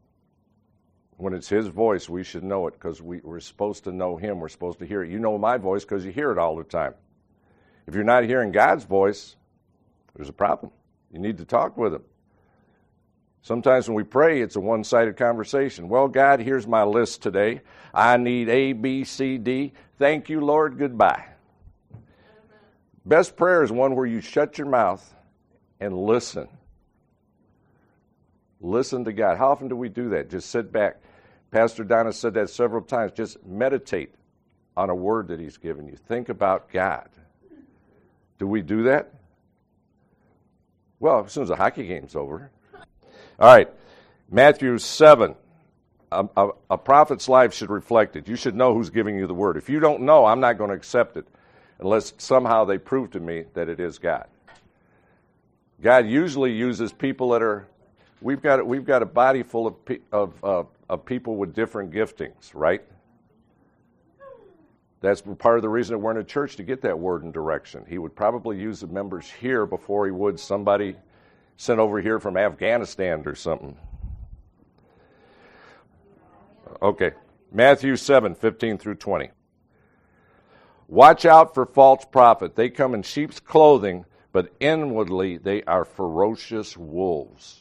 When it's his voice, we should know it, because we, we're supposed to know him. We're supposed to hear it. You know my voice because you hear it all the time. If you're not hearing God's voice, there's a problem. You need to talk with him. Sometimes when we pray, it's a one-sided conversation. Well, God, here's my list today. I need A, B, C, D. Thank you, Lord. Goodbye. Best prayer is one where you shut your mouth and listen. Listen to God. How often do we do that? Just sit back. Pastor Donna said that several times. Just meditate on a word that he's given you. Think about God. Do we do that? Well, as soon as the hockey game's over. All right, Matthew seven. A, a, a prophet's life should reflect it. You should know who's giving you the word. If you don't know, I'm not going to accept it unless somehow they prove to me that it is God. God usually uses people that are, we've got we've got a body full of pe- of, uh, of people with different giftings, right? That's part of the reason that we're in a church, to get that word and direction. He would probably use the members here before he would somebody sent over here from Afghanistan or something. Okay, Matthew seven, fifteen through twenty. Watch out for false prophet. They come in sheep's clothing, but inwardly they are ferocious wolves.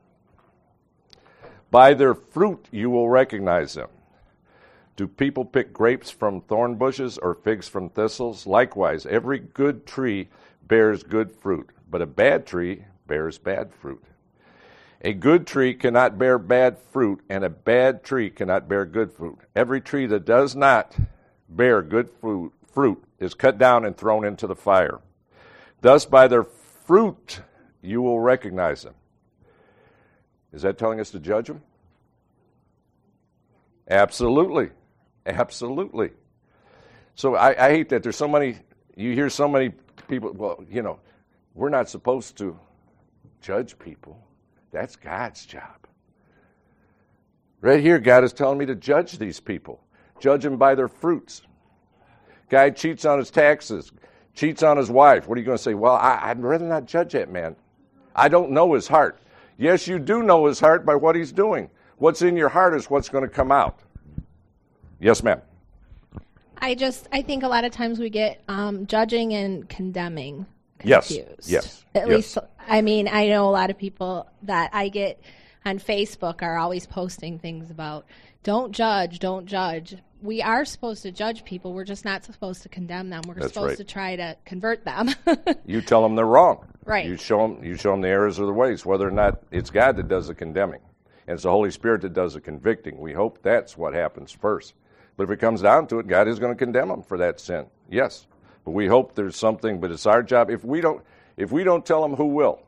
By their fruit you will recognize them. Do people pick grapes from thorn bushes or figs from thistles? Likewise, every good tree bears good fruit, but a bad tree bears bad fruit. A good tree cannot bear bad fruit, and a bad tree cannot bear good fruit. Every tree that does not bear good fruit, fruit is cut down and thrown into the fire. Thus, by their fruit you will recognize them. Is that telling us to judge them? Absolutely. Absolutely. So I, I hate that there's so many, you hear so many people, well, you know, we're not supposed to judge people. That's God's job. Right here, God is telling me to judge these people. Judge them by their fruits. Guy cheats on his taxes, cheats on his wife. What are you going to say? Well, I, I'd rather not judge that man. I don't know his heart. Yes, you do know his heart by what he's doing. What's in your heart is what's going to come out. Yes, ma'am. I just, I think a lot of times we get um, judging and condemning Yes, confused. yes, At yes. least, I mean, I know a lot of people that I get on Facebook are always posting things about don't judge, don't judge. We are supposed to judge people. We're just not supposed to condemn them. We're That's supposed right. to try to convert them. You tell them they're wrong. Right. You show them, you show them the errors of the ways, whether or not it's God that does the condemning. And it's the Holy Spirit that does the convicting. We hope that's what happens first. But if it comes down to it, God is going to condemn them for that sin. Yes. But we hope there's something, but it's our job. If we don't, if we don't tell them, who will?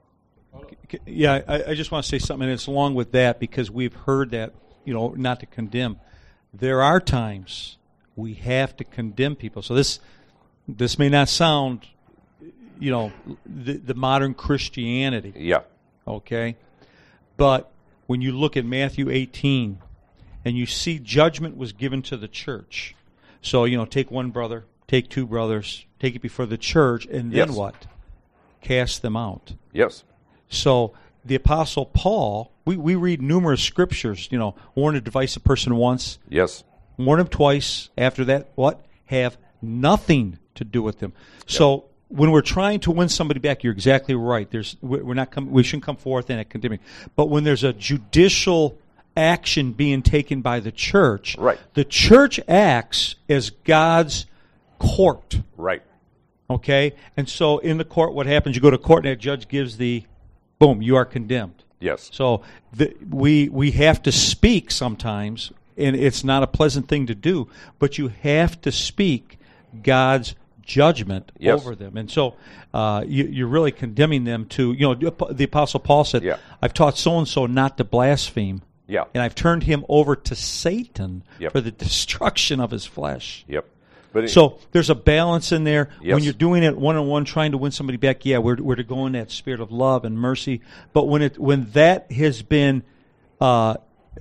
Yeah, I, I just want to say something, and it's along with that, because we've heard that, you know, not to condemn. There are times we have to condemn people. So this this may not sound, you know, the, the modern Christianity. Yeah. Okay? But when you look at Matthew eighteen, and you see judgment was given to the church. So, you know, take one brother, take two brothers, take it before the church, and then Yes. what? Cast them out. Yes. So the Apostle Paul, we, we read numerous scriptures, you know, warn a divisive person once, Yes. warn him twice, after that, what? Have nothing to do with them. So when we're trying to win somebody back, you're exactly right. There's we're not com- we shouldn't come forth and condemning. But when there's a judicial action being taken by the church, Right. the church acts as God's court. Right. Okay? And so in the court, what happens? You go to court and that judge gives the, boom, you are condemned. Yes. So the, we we have to speak sometimes, and it's not a pleasant thing to do, but you have to speak God's judgment Yes. over them. And so uh, you, you're really condemning them to, you know, the Apostle Paul said, Yeah. I've taught so-and-so not to blaspheme, Yeah. and I've turned him over to Satan Yep. for the destruction of his flesh. Yep. But it- So there's a balance in there. Yes. When you're doing it one-on-one, trying to win somebody back, yeah, we're, we're to go in that spirit of love and mercy. But when it when that has been uh,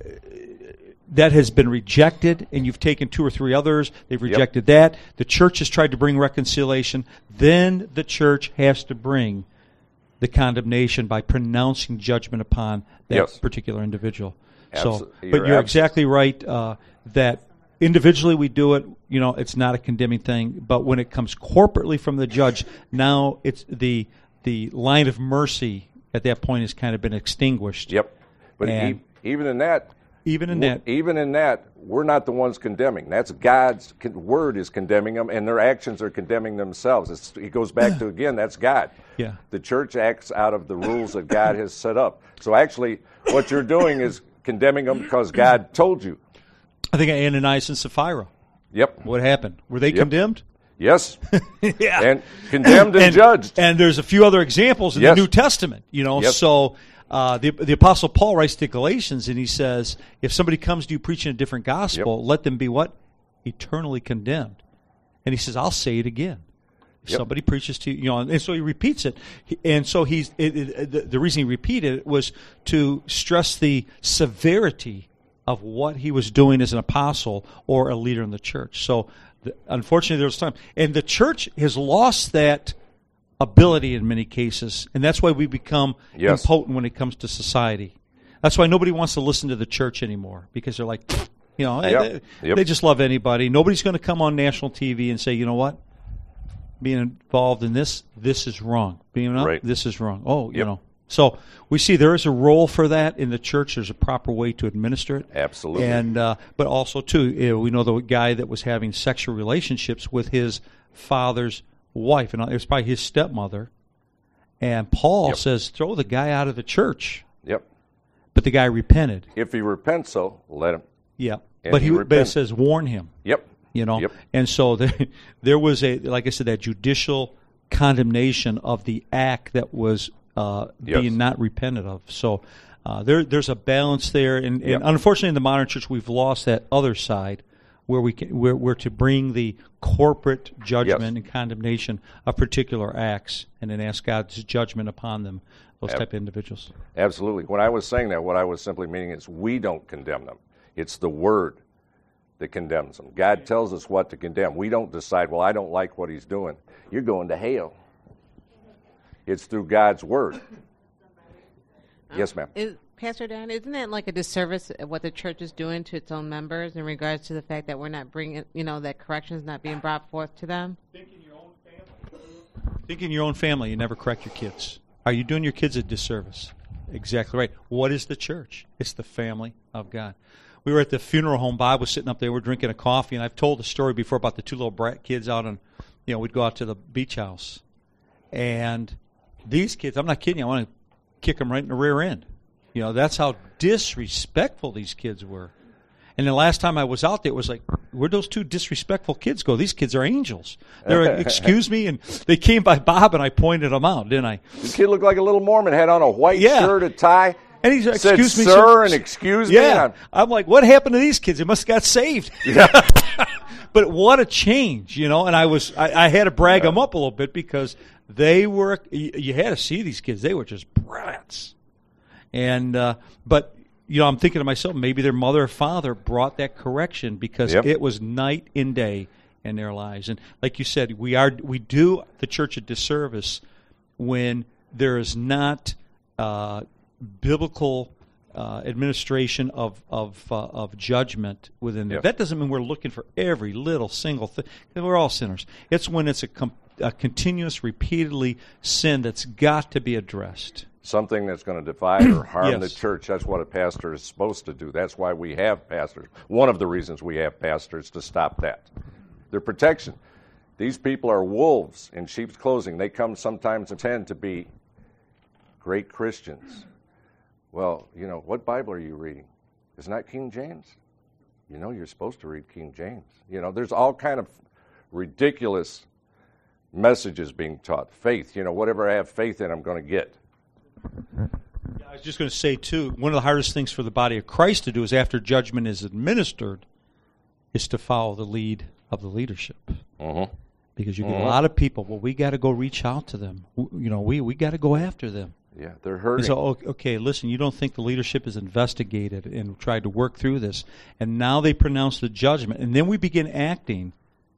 that has been rejected, and you've taken two or three others, they've rejected that. The church has tried to bring reconciliation. Then the church has to bring the condemnation by pronouncing judgment upon that Yes. particular individual. Abso- So, you're but you're abs- exactly right uh, that individually we do it. You know, it's not a condemning thing. But when it comes corporately from the judge, now it's the the line of mercy at that point has kind of been extinguished. Yep. But And- e- even in that, Even in we're- that, even in that, we're not the ones condemning. That's God's con- word is condemning them, and their actions are condemning themselves. It's, it goes back to again, that's God. Yeah. The church acts out of the rules that God has set up. So actually, what you're doing is condemning them because God told you. I think Ananias and Sapphira. Yep. What happened? Were they Yep. condemned? Yes. Yeah. And condemned and, judged. And there's a few other examples in Yes. the New Testament. You know, Yes. so uh, the the Apostle Paul writes to Galatians, and he says, if somebody comes to you preaching a different gospel, Yep. let them be what? Eternally condemned. And he says, I'll say it again. If Yep. somebody preaches to you, you know, and so he repeats it. He- And so he's it, it, the, the reason he repeated it was to stress the severity of what he was doing as an apostle or a leader in the church. So the, unfortunately, there was time. And the church has lost that ability in many cases, and that's why we become Yes. impotent when it comes to society. That's why nobody wants to listen to the church anymore, because they're like, You know, Yep. they, Yep. they just love anybody. Nobody's going to come on national T V and say, you know what, being involved in this, this is wrong. Being up, Right. this is wrong. Oh, you Yep. know. So we see there is a role for that in the church. There's a proper way to administer it. Absolutely. And uh, but also too, you know, we know the guy that was having sexual relationships with his father's wife, and it was probably his stepmother. And Paul Yep. says, throw the guy out of the church. Yep. But the guy repented. If he repents, so let him. Yeah. And But he he, but it repented. says warn him. Yep. You know, Yep. and so there, there was a, like I said, that judicial condemnation of the act that was uh, Yes. being not repented of. So uh, there, there's a balance there, and, and Yep. unfortunately, in the modern church, we've lost that other side where we can, where we're to bring the corporate judgment Yes. and condemnation of particular acts, and then ask God's judgment upon them, those Ab- type of individuals. Absolutely. When I was saying that, what I was simply meaning is we don't condemn them. It's the Word that condemns them. God tells us what to condemn. We don't decide, well, I don't like what he's doing. You're going to hell. It's through God's Word. Yes, ma'am. Is, Pastor Dan, isn't it like a disservice at what the church is doing to its own members in regards to the fact that we're not bringing, you know, that correction is not being brought forth to them? Think in your own family. Think in your own family. You never correct your kids. Are you doing your kids a disservice? Exactly right. What is the church? It's the family of God. We were at the funeral home. Bob was sitting up there. We're drinking a coffee, and I've told the story before about the two little brat kids out on, you know, we'd go out to the beach house, and these kids, I'm not kidding you, I want to kick them right in the rear end. You know, that's how disrespectful these kids were. And the last time I was out there, it was like, where'd those two disrespectful kids go? These kids are angels. They're like, excuse me, and they came by Bob, and I pointed them out, didn't I? The kid looked like a little Mormon, had on a white Yeah. shirt, a tie. And he's like, said, excuse me, sir, sir. and excuse me. Yeah. and I'm like, what happened to these kids? They must have got saved. Yeah. But what a change, you know. And I was, I, I had to brag them up a little bit because they were, you, you had to see these kids. They were just brats. And, uh, but, you know, I'm thinking to myself, maybe their mother or father brought that correction because Yep. it was night and day in their lives. And like you said, we are, we do the church a disservice when there is not uh, biblical uh, administration of of uh, of judgment within there. Yep. That doesn't mean we're looking for every little single thing. We're all sinners. It's when it's a, com- a continuous, repeatedly sin that's got to be addressed. Something that's going to divide or harm the Yes. church. That's what a pastor is supposed to do. That's why we have pastors. One of the reasons we have pastors to stop that. Their protection. These people are wolves in sheep's clothing. They come sometimes and tend to be great Christians. Well, you know, what Bible are you reading? Isn't that King James? You know you're supposed to read King James. You know, there's all kind of ridiculous messages being taught. Faith, you know, whatever I have faith in, I'm going to get. I was just going to say, too, one of the hardest things for the body of Christ to do is after judgment is administered is to follow the lead of the leadership. Mm-hmm. Because you get Mhm. a lot of people, well, we got to go reach out to them. W- You know, we, we got to go after them. Yeah, they're And hurting. so, o- okay, listen, you don't think the leadership is investigated and tried to work through this, and now they pronounce the judgment, and then we begin acting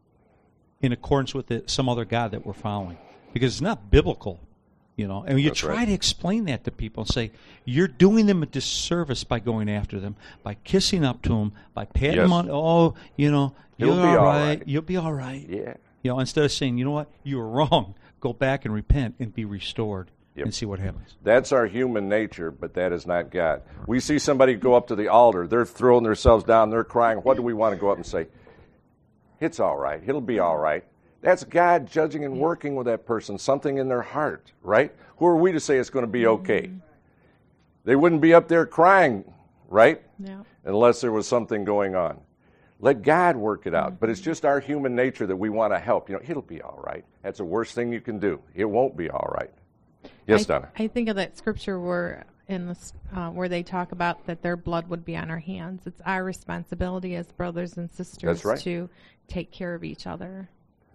in accordance with the, some other God that we're following. Because it's not biblical. You know, and you That's try right. to explain that to people and say, you're doing them a disservice by going after them, by kissing up to them, by patting Yes. them on, oh, you know, He'll you're be all all right, right. you'll be all right. Yeah. You know, instead of saying, you know what, you were wrong, go back and repent and be restored Yep. and see what happens. That's our human nature, but that is not God. We see somebody go up to the altar, they're throwing themselves down, they're crying. What do we want to go up and say? It's all right. It'll be all right. That's God judging and working with that person, something in their heart, right? Who are we to say it's going to be okay? They wouldn't be up there crying, right? Yeah. Unless there was something going on. Let God work it out. But it's just our human nature that we want to help. You know, it'll be all right. That's the worst thing you can do. It won't be all right. Yes, I, Donna. I think of that scripture where in this uh, where they talk about that their blood would be on our hands. It's our responsibility as brothers and sisters That's right. to take care of each other.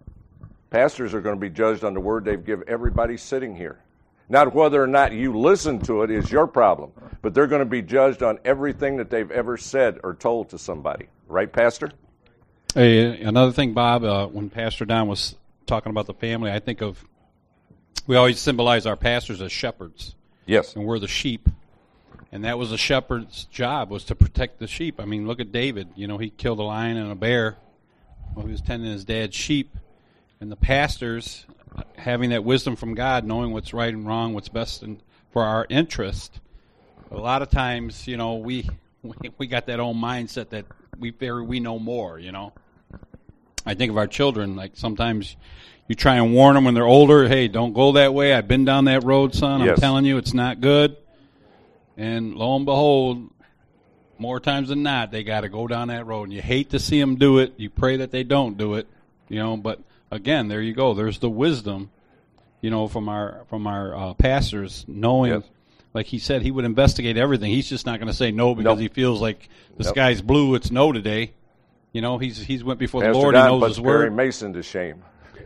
Pastors are going to be judged on the word they've given everybody sitting here. Not whether or not you listen to it is your problem, but they're going to be judged on everything that they've ever said or told to somebody. Right, Pastor? Hey, another thing, Bob, uh, when Pastor Don was talking about the family, I think of, we always symbolize our pastors as shepherds. Yes. And we're the sheep. And that was a shepherd's job, was to protect the sheep. I mean, look at David. You know, he killed a lion and a bear while he was tending his dad's sheep. And the pastors, having that wisdom from God, knowing what's right and wrong, what's best in, for our interest, a lot of times, you know, we we, we got that own mindset that we figure we know more, you know. I think of our children, like sometimes you try and warn them when they're older, hey, don't go that way. I've been down that road, son. Yes. I'm telling you, it's not good. And lo and behold, more times than not, they got to go down that road. And you hate to see them do it. You pray that they don't do it, you know. But again, there you go. There's the wisdom, you know, from our from our uh, pastors, knowing, yes. like he said, he would investigate everything. He's just not going to say no because nope. he feels like the nope. sky's blue. It's no today. You know, he's he's went before Pastor the Lord. Don He knows puts his Perry word. Mason to shame.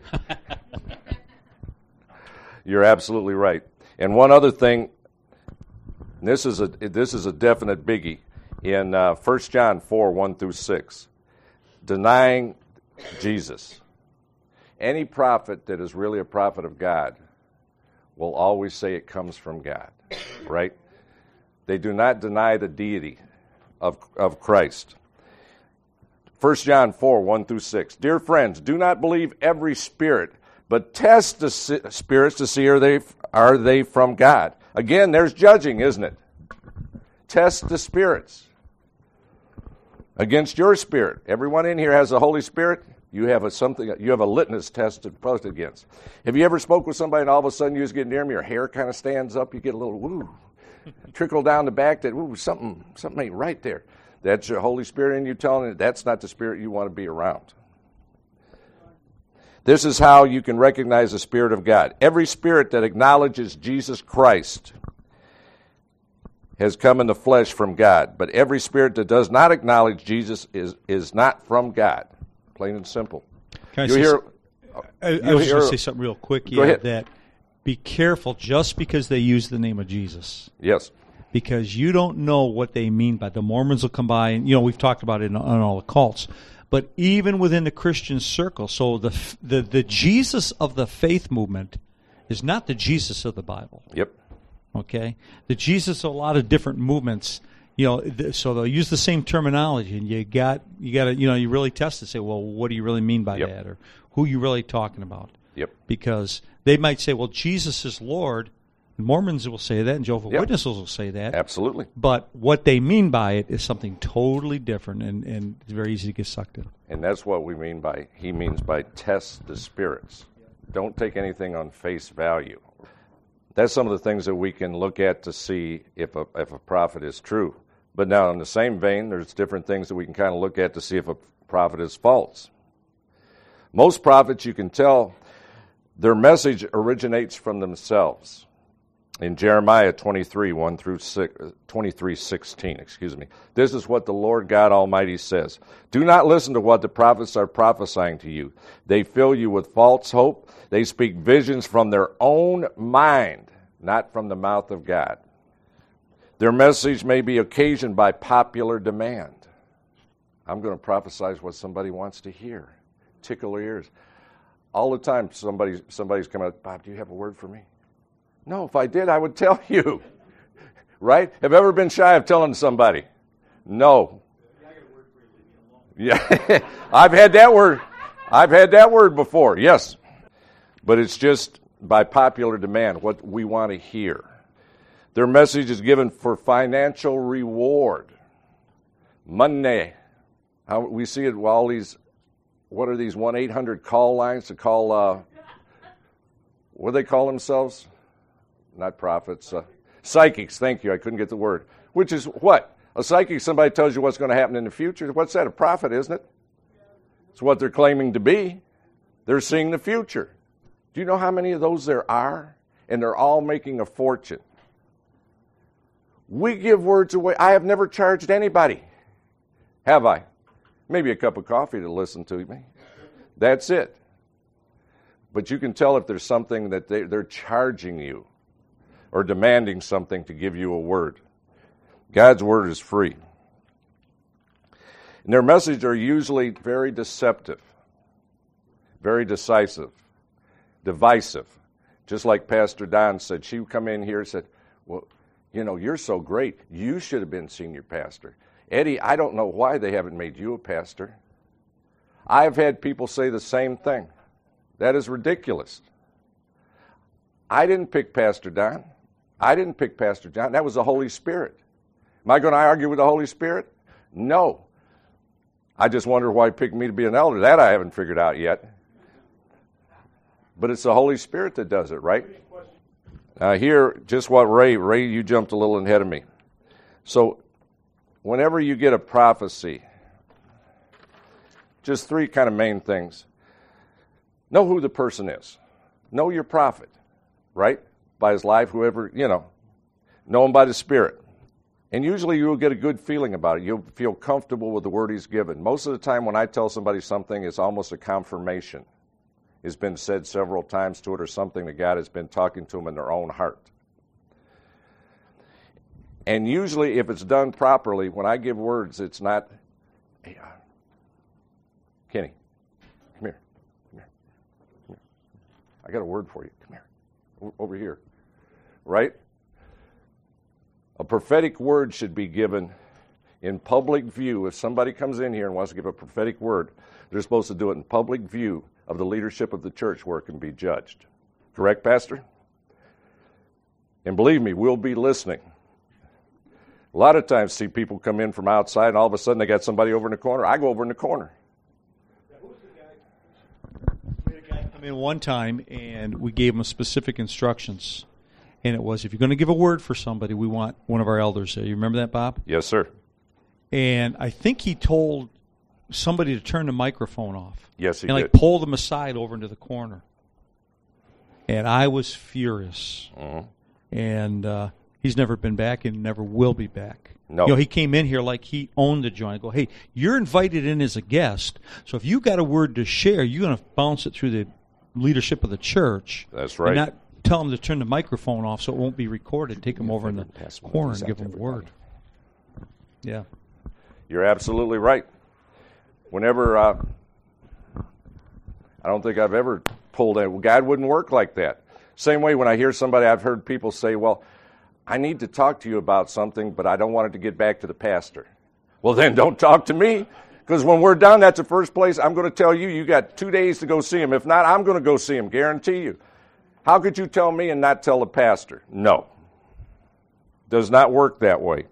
You're absolutely right. And one other thing. This is a this is a definite biggie in uh, First John four one through six. Denying Jesus. Any prophet that is really a prophet of God will always say it comes from God, right? They do not deny the deity of of Christ. First John four one through six. Dear friends, do not believe every spirit, but test the spirits to see are they are they from God. Again, there's judging, isn't it? Test the spirits against your spirit. Everyone in here has the Holy Spirit. You have a something. You have a litmus test to post against. Have you ever spoke with somebody and all of a sudden you just get near them, your hair kind of stands up, you get a little woo, trickle down the back that ooh something something ain't right there. That's your Holy Spirit in you telling you that's not the spirit you want to be around. This is how you can recognize the Spirit of God. Every spirit that acknowledges Jesus Christ has come in the flesh from God, but every spirit that does not acknowledge Jesus is, is not from God. Plain and simple. Can I, you say hear, some, I, I was going to say something real quick. Go Yeah, ahead. that be careful just because they use the name of Jesus. Yes. Because you don't know what they mean by. The Mormons will come by, and you know we've talked about it in, on all the cults. But even within the Christian circle, so the the the Jesus of the faith movement is not the Jesus of the Bible. Yep. Okay, the Jesus of a lot of different movements. You know, th- so they'll use the same terminology, and you got you got to you know you really test to say, well, what do you really mean by Yep. that, or who are you really talking about? Yep. Because they might say, well, Jesus is Lord. Mormons will say that, and Jehovah's Yep. Witnesses will say that. Absolutely. But what they mean by it is something totally different, and, and it's very easy to get sucked in. And that's what we mean by, he means by test the spirits. Don't take anything on face value. That's some of the things that we can look at to see if a, if a prophet is true. But now in the same vein, there's different things that we can kind of look at to see if a prophet is false. Most prophets, you can tell, their message originates from themselves. In Jeremiah twenty-three, one through six, twenty-three, sixteen, excuse me. This is what the Lord God Almighty says. Do not listen to what the prophets are prophesying to you. They fill you with false hope. They speak visions from their own mind, not from the mouth of God. Their message may be occasioned by popular demand. I'm going to prophesy what somebody wants to hear. Tickle their ears. All the time somebody, somebody's coming up, Bob, do you have a word for me? No, if I did, I would tell you. Right? Have you ever been shy of telling somebody? No. Yeah, I've had that word. I've had that word before, yes. But it's just by popular demand, what we want to hear. Their message is given for financial reward. Money. How we see it with all these, what are these one eight hundred call lines to call, uh, what do they call themselves? Not prophets, uh, psychics, thank you, I couldn't get the word. Which is what? A psychic, somebody tells you what's going to happen in the future. What's that, a prophet, isn't it? It's what they're claiming to be. They're seeing the future. Do you know how many of those there are? And they're all making a fortune. We give words away. I have never charged anybody. Have I? Maybe a cup of coffee to listen to me. That's it. But you can tell if there's something that they, they're charging you or demanding something to give you a word. God's word is free. And their messages are usually very deceptive, very decisive, divisive. Just like Pastor Don said, she would come in here and said, well, You know, you're so great. You should have been senior pastor. Eddie, I don't know why they haven't made you a pastor. I've had people say the same thing. That is ridiculous. I didn't pick Pastor Don. I didn't pick Pastor John. That was the Holy Spirit. Am I going to argue with the Holy Spirit? No. I just wonder why he picked me to be an elder. That I haven't figured out yet. But it's the Holy Spirit that does it, right? Uh, here, just what Ray, Ray, you jumped a little ahead of me. So, whenever you get a prophecy, just three kind of main things. Know who the person is. Know your prophet, right? By his life, whoever, you know. Know him by the Spirit. And usually you'll get a good feeling about it. You'll feel comfortable with the word he's given. Most of the time when I tell somebody something, it's almost a confirmation. It's been said several times to it, or something that God has been talking to them in their own heart. And usually if it's done properly, when I give words, it's not, hey, uh, Kenny, come here. Come here. Come here. I got a word for you. Come here. O- over here. Right? A prophetic word should be given in public view. If somebody comes in here and wants to give a prophetic word, they're supposed to do it in public view of the leadership of the church where it can be judged. Correct, Pastor? And believe me, we'll be listening. A lot of times see people come in from outside and all of a sudden they got somebody over in the corner. I go over in the corner. We had a guy come in one time and we gave him specific instructions. And it was, if you're going to give a word for somebody, we want one of our elders there. You remember that, Bob? Yes, sir. And I think he told somebody to turn the microphone off. Yes, he and, did. like, pull them aside over into the corner. And I was furious. Uh-huh. And uh, he's never been back and never will be back. No. You know, he came in here like he owned the joint. I go, hey, you're invited in as a guest, so if you got a word to share, you're going to bounce it through the leadership of the church. That's right. And not tell them to turn the microphone off so it won't be recorded. Take them over in the corner and give them a word. Yeah. You're absolutely right. Whenever, uh, I don't think I've ever pulled in. God wouldn't work like that. Same way when I hear somebody, I've heard people say, well, I need to talk to you about something, but I don't want it to get back to the pastor. Well, then don't talk to me, because when we're done, that's the first place I'm going to tell you, you got two days to go see him. If not, I'm going to go see him, guarantee you. How could you tell me and not tell the pastor? No. Does not work that way.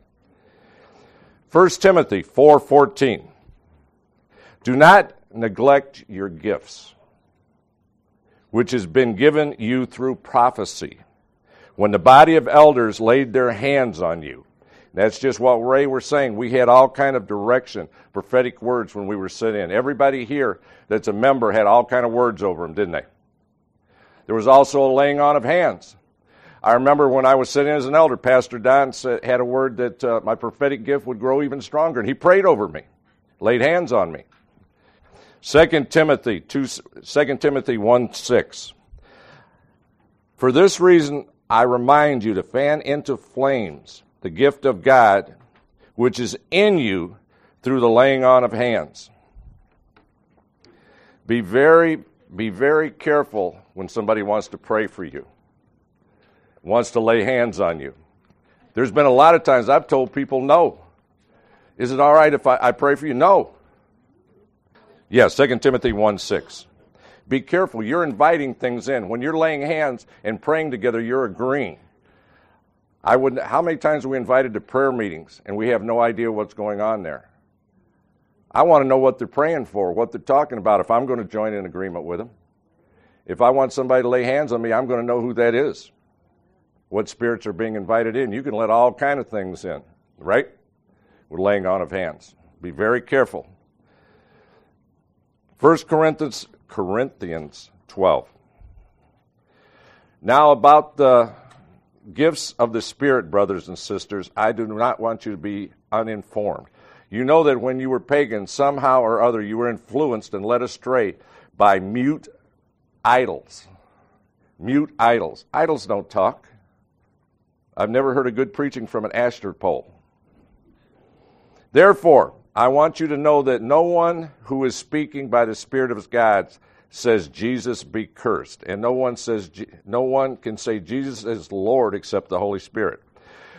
First Timothy four fourteen. Do not neglect your gifts, which has been given you through prophecy, when the body of elders laid their hands on you. That's just what Ray was saying. We had all kind of direction, prophetic words when we were sitting in. Everybody here that's a member had all kind of words over them, didn't they? There was also a laying on of hands. I remember when I was sitting as an elder, Pastor Don said, had a word that uh, my prophetic gift would grow even stronger, and he prayed over me, laid hands on me. Second Timothy two, Second Timothy one six. For this reason, I remind you to fan into flames the gift of God, which is in you through the laying on of hands. Be very, be very careful when somebody wants to pray for you, wants to lay hands on you. There's been a lot of times I've told people no. Is it all right if I, I pray for you? No. Yes, Second Timothy one six. Be careful. You're inviting things in. When you're laying hands and praying together, you're agreeing. I wouldn't. How many times are we invited to prayer meetings and we have no idea what's going on there? I want to know what they're praying for, what they're talking about, if I'm going to join in agreement with them. If I want somebody to lay hands on me, I'm going to know who that is, what spirits are being invited in. You can let all kind of things in, right? With laying on of hands. Be very careful. First Corinthians, Corinthians twelve. Now about the gifts of the Spirit, brothers and sisters, I do not want you to be uninformed. You know that when you were pagans, somehow or other you were influenced and led astray by mute idols. Mute idols. Idols don't talk. I've never heard a good preaching from an Asher pole. Therefore, I want you to know that no one who is speaking by the Spirit of God says Jesus be cursed, and no one says no one can say Jesus is Lord except the Holy Spirit.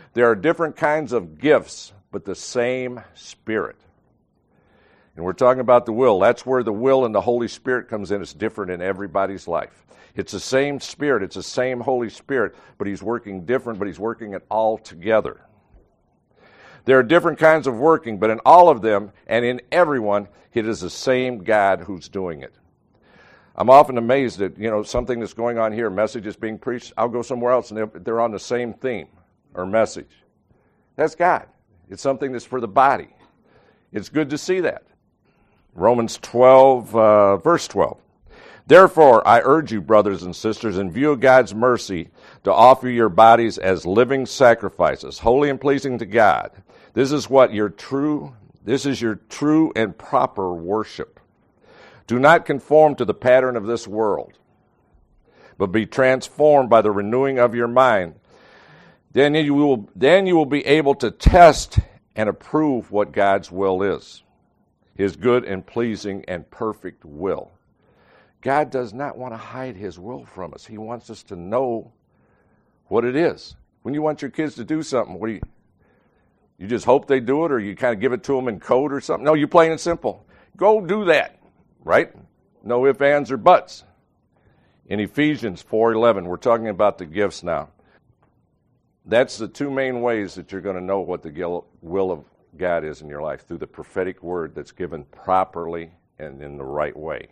There are different kinds of gifts, but the same Spirit. And we're talking about the will. That's where the will and the Holy Spirit comes in. It's different in everybody's life. It's the same Spirit. It's the same Holy Spirit, but He's working different, but He's working it all together. There are different kinds of working, but in all of them and in everyone, it is the same God who's doing it. I'm often amazed that, you know, something that's going on here, a message is being preached, I'll go somewhere else and they're, they're on the same theme or message. That's God. It's something that's for the body. It's good to see that. Romans twelve, uh, verse twelve. Therefore, I urge you, brothers and sisters, in view of God's mercy, to offer your bodies as living sacrifices, holy and pleasing to God. This is what your true, this is your true and proper worship. Do not conform to the pattern of this world, but be transformed by the renewing of your mind. Then you will, then you will be able to test and approve what God's will is, His good and pleasing and perfect will. God does not want to hide His will from us. He wants us to know what it is. When you want your kids to do something, what do you, you just hope they do it, or you kind of give it to them in code or something? No, you're plain and simple. Go do that, right? No ifs, ands, or buts. In Ephesians four eleven, we're talking about the gifts now. That's the two main ways that you're going to know what the will of God is in your life, through the prophetic word that's given properly and in the right way.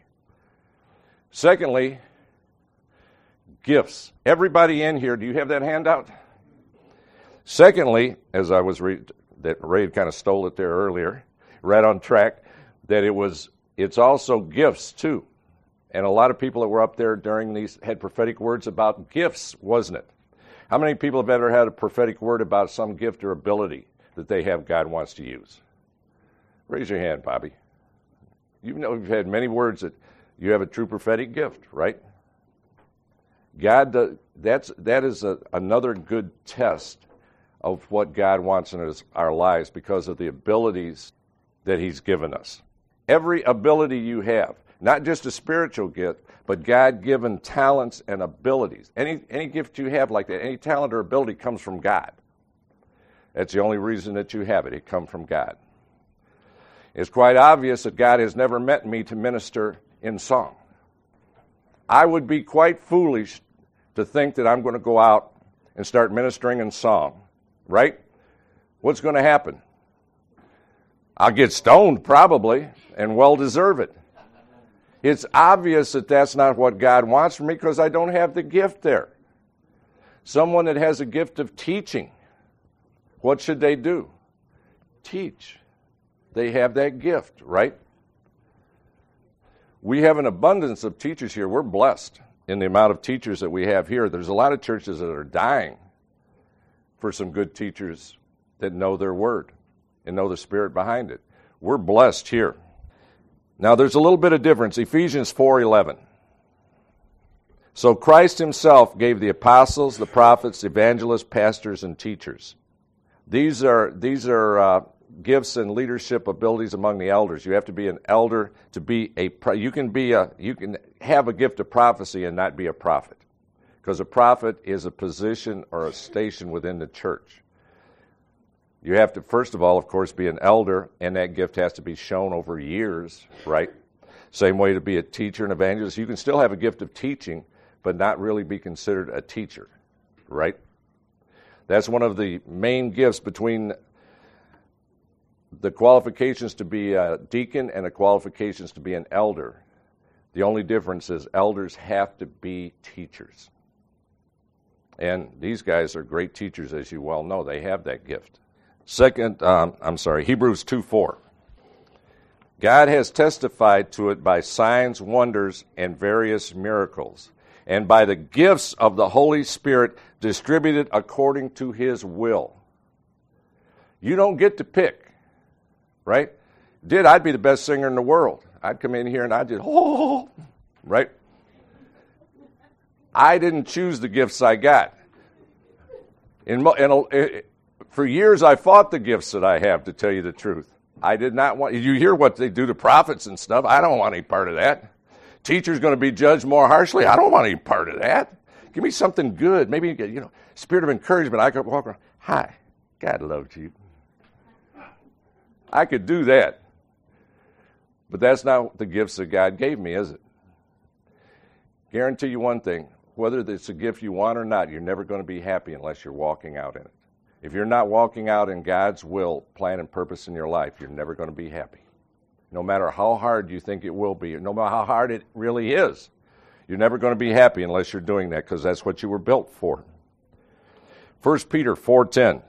Secondly, gifts. Everybody in here, do you have that handout? Secondly, as I was reading, that Ray kind of stole it there earlier, right on track, that it was, it's also gifts too. And a lot of people that were up there during these had prophetic words about gifts, wasn't it? How many people have ever had a prophetic word about some gift or ability that they have God wants to use? Raise your hand, Bobby. You know you've had many words that you have a true prophetic gift, right? God, does, that's that is a, another good test of what God wants in his, our lives, because of the abilities that He's given us. Every ability you have, not just a spiritual gift, but God-given talents and abilities. Any any gift you have like that, any talent or ability comes from God. That's the only reason that you have it. It comes from God. It's quite obvious that God has never meant me to minister in song. I would be quite foolish to think that I'm going to go out and start ministering in song, right? What's going to happen? I'll get stoned probably, and well deserve it. It's obvious that that's not what God wants from me, because I don't have the gift there. Someone that has a gift of teaching, what should they do? Teach. They have that gift, right? We have an abundance of teachers here. We're blessed in the amount of teachers that we have here. There's a lot of churches that are dying for some good teachers that know their word and know the Spirit behind it. We're blessed here. Now, there's a little bit of difference. Ephesians four eleven. So Christ Himself gave the apostles, the prophets, evangelists, pastors, and teachers. These are these are uh, gifts and leadership abilities among the elders. You have to be an elder to be a. You can be a. You can have a gift of prophecy and not be a prophet, because a prophet is a position or a station within the church. You have to, first of all, of course, be an elder, and that gift has to be shown over years, right? Same way to be a teacher and evangelist. You can still have a gift of teaching, but not really be considered a teacher, right? That's one of the main gifts between the qualifications to be a deacon and the qualifications to be an elder. The only difference is elders have to be teachers. And these guys are great teachers, as you well know. They have that gift. Second, um, I'm sorry, Hebrews two four. God has testified to it by signs, wonders, and various miracles, and by the gifts of the Holy Spirit distributed according to His will. You don't get to pick, right? Did I'd be the best singer in the world. I'd come in here and I'd just, oh, right? I didn't choose the gifts I got. In, in, for years, I fought the gifts that I have, to tell you the truth. I did not want, you hear what they do to prophets and stuff. I don't want any part of that. Teacher's going to be judged more harshly. I don't want any part of that. Give me something good. Maybe, you know, spirit of encouragement. I could walk around. Hi, God loves you. I could do that. But that's not the gifts that God gave me, is it? Guarantee you one thing, whether it's a gift you want or not, you're never going to be happy unless you're walking out in it. If you're not walking out in God's will, plan, and purpose in your life, you're never going to be happy. No matter how hard you think it will be, no matter how hard it really is, you're never going to be happy unless you're doing that, because that's what you were built for. First Peter four ten.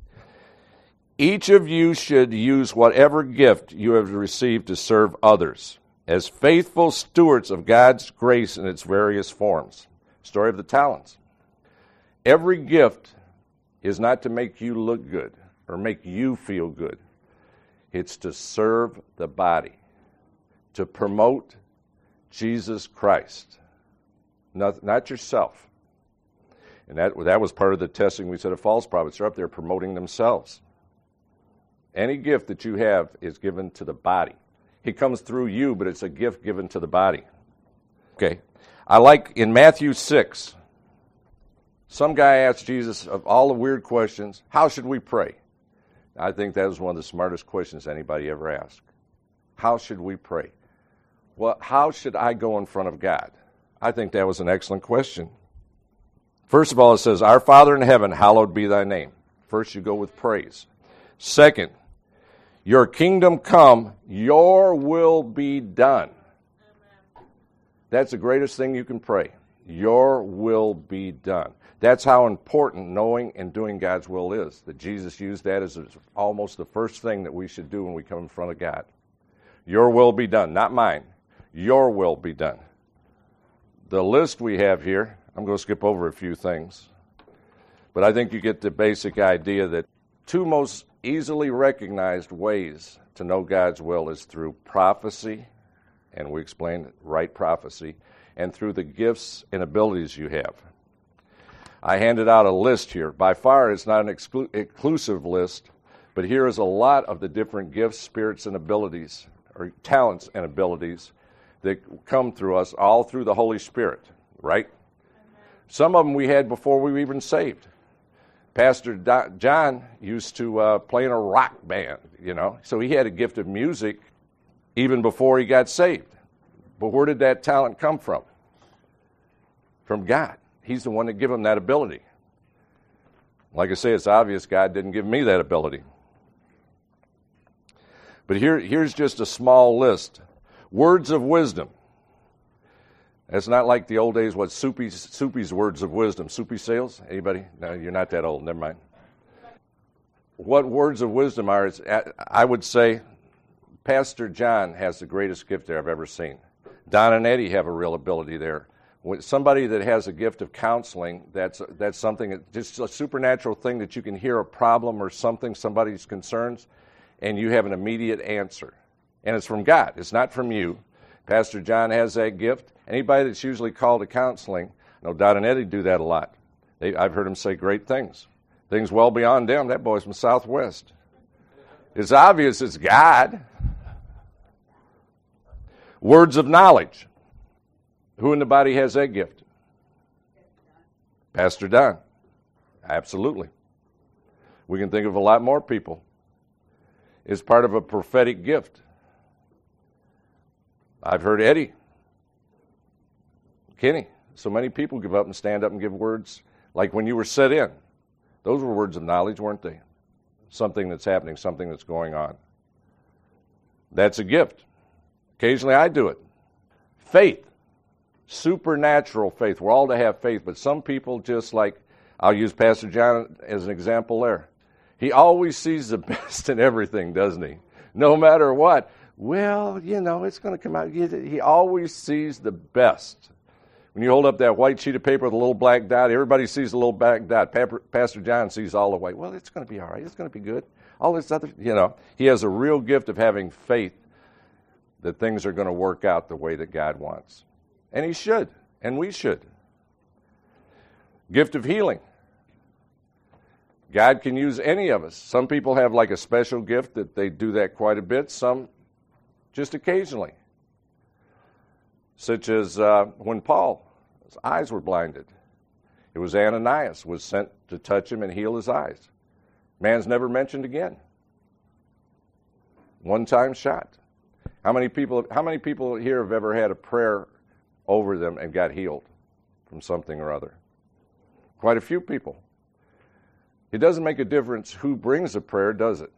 Each of you should use whatever gift you have received to serve others as faithful stewards of God's grace in its various forms. Story of the talents. Every gift is not to make you look good or make you feel good. It's to serve the body, to promote Jesus Christ, not, not yourself. And that, that was part of the testing we said of false prophets. They're up there promoting themselves. Any gift that you have is given to the body. He comes through you, but it's a gift given to the body. Okay. I like in Matthew six, some guy asked Jesus of all the weird questions, how should we pray? I think that was one of the smartest questions anybody ever asked. How should we pray? Well, how should I go in front of God? I think that was an excellent question. First of all, it says, Our Father in heaven, hallowed be thy name. First, you go with praise. Second, your kingdom come, your will be done. That's the greatest thing you can pray. Your will be done. That's how important knowing and doing God's will is. That Jesus used that as almost the first thing that we should do when we come in front of God. Your will be done, not mine. Your will be done. The list we have here, I'm going to skip over a few things. But I think you get the basic idea that two most easily recognized ways to know God's will is through prophecy, and we explained right prophecy, and through the gifts and abilities you have. I handed out a list here. By far, it's not an exclu- exclusive list, but here is a lot of the different gifts, spirits, and abilities, or talents and abilities that come through us, all through the Holy Spirit, right? Some of them we had before we were even saved. Pastor Do- John used to uh, play in a rock band, you know, so he had a gift of music even before he got saved. But where did that talent come from? From God. He's the one that gave him that ability. Like I say, it's obvious God didn't give me that ability. But here, here's just a small list. Words of wisdom. That's not like the old days, what Soupy's, Soupy's words of wisdom. Soupy sales? Anybody? No, you're not that old. Never mind. What words of wisdom are, it's, I would say Pastor John has the greatest gift there I've ever seen. Don and Eddie have a real ability there. When somebody that has a gift of counseling, that's that's something, just a supernatural thing that you can hear a problem or something, somebody's concerns, and you have an immediate answer. And it's from God. It's not from you. Pastor John has that gift. Anybody that's usually called to counseling, I know Don and Eddie do that a lot. They, I've heard them say great things. Things well beyond them. That boy's from Southwest. It's obvious it's God. Words of knowledge. Who in the body has that gift? Pastor Don. Absolutely. We can think of a lot more people. It's part of a prophetic gift. I've heard Eddie, Kenny, so many people give up and stand up and give words like when you were set in. Those were words of knowledge, weren't they? Something that's happening, something that's going on. That's a gift. Occasionally I do it. Faith. Supernatural faith. We're all to have faith, but some people just like, I'll use Pastor John as an example there. He always sees the best in everything, doesn't he? No matter what. Well, you know, it's going to come out. He always sees the best. When you hold up that white sheet of paper with a little black dot, everybody sees the little black dot. Pastor John sees all the white. Well, it's going to be all right. It's going to be good. All this other, you know, he has a real gift of having faith that things are going to work out the way that God wants. And he should, and we should. Gift of healing. God can use any of us. Some people have like a special gift that they do that quite a bit, some just occasionally. Such as uh, when Paul's eyes were blinded. It was Ananias was sent to touch him and heal his eyes. Man's never mentioned again. One-time shot. How many people? How many people here have ever had a prayer over them and got healed from something or other? Quite a few people. It doesn't make a difference who brings a prayer, does it?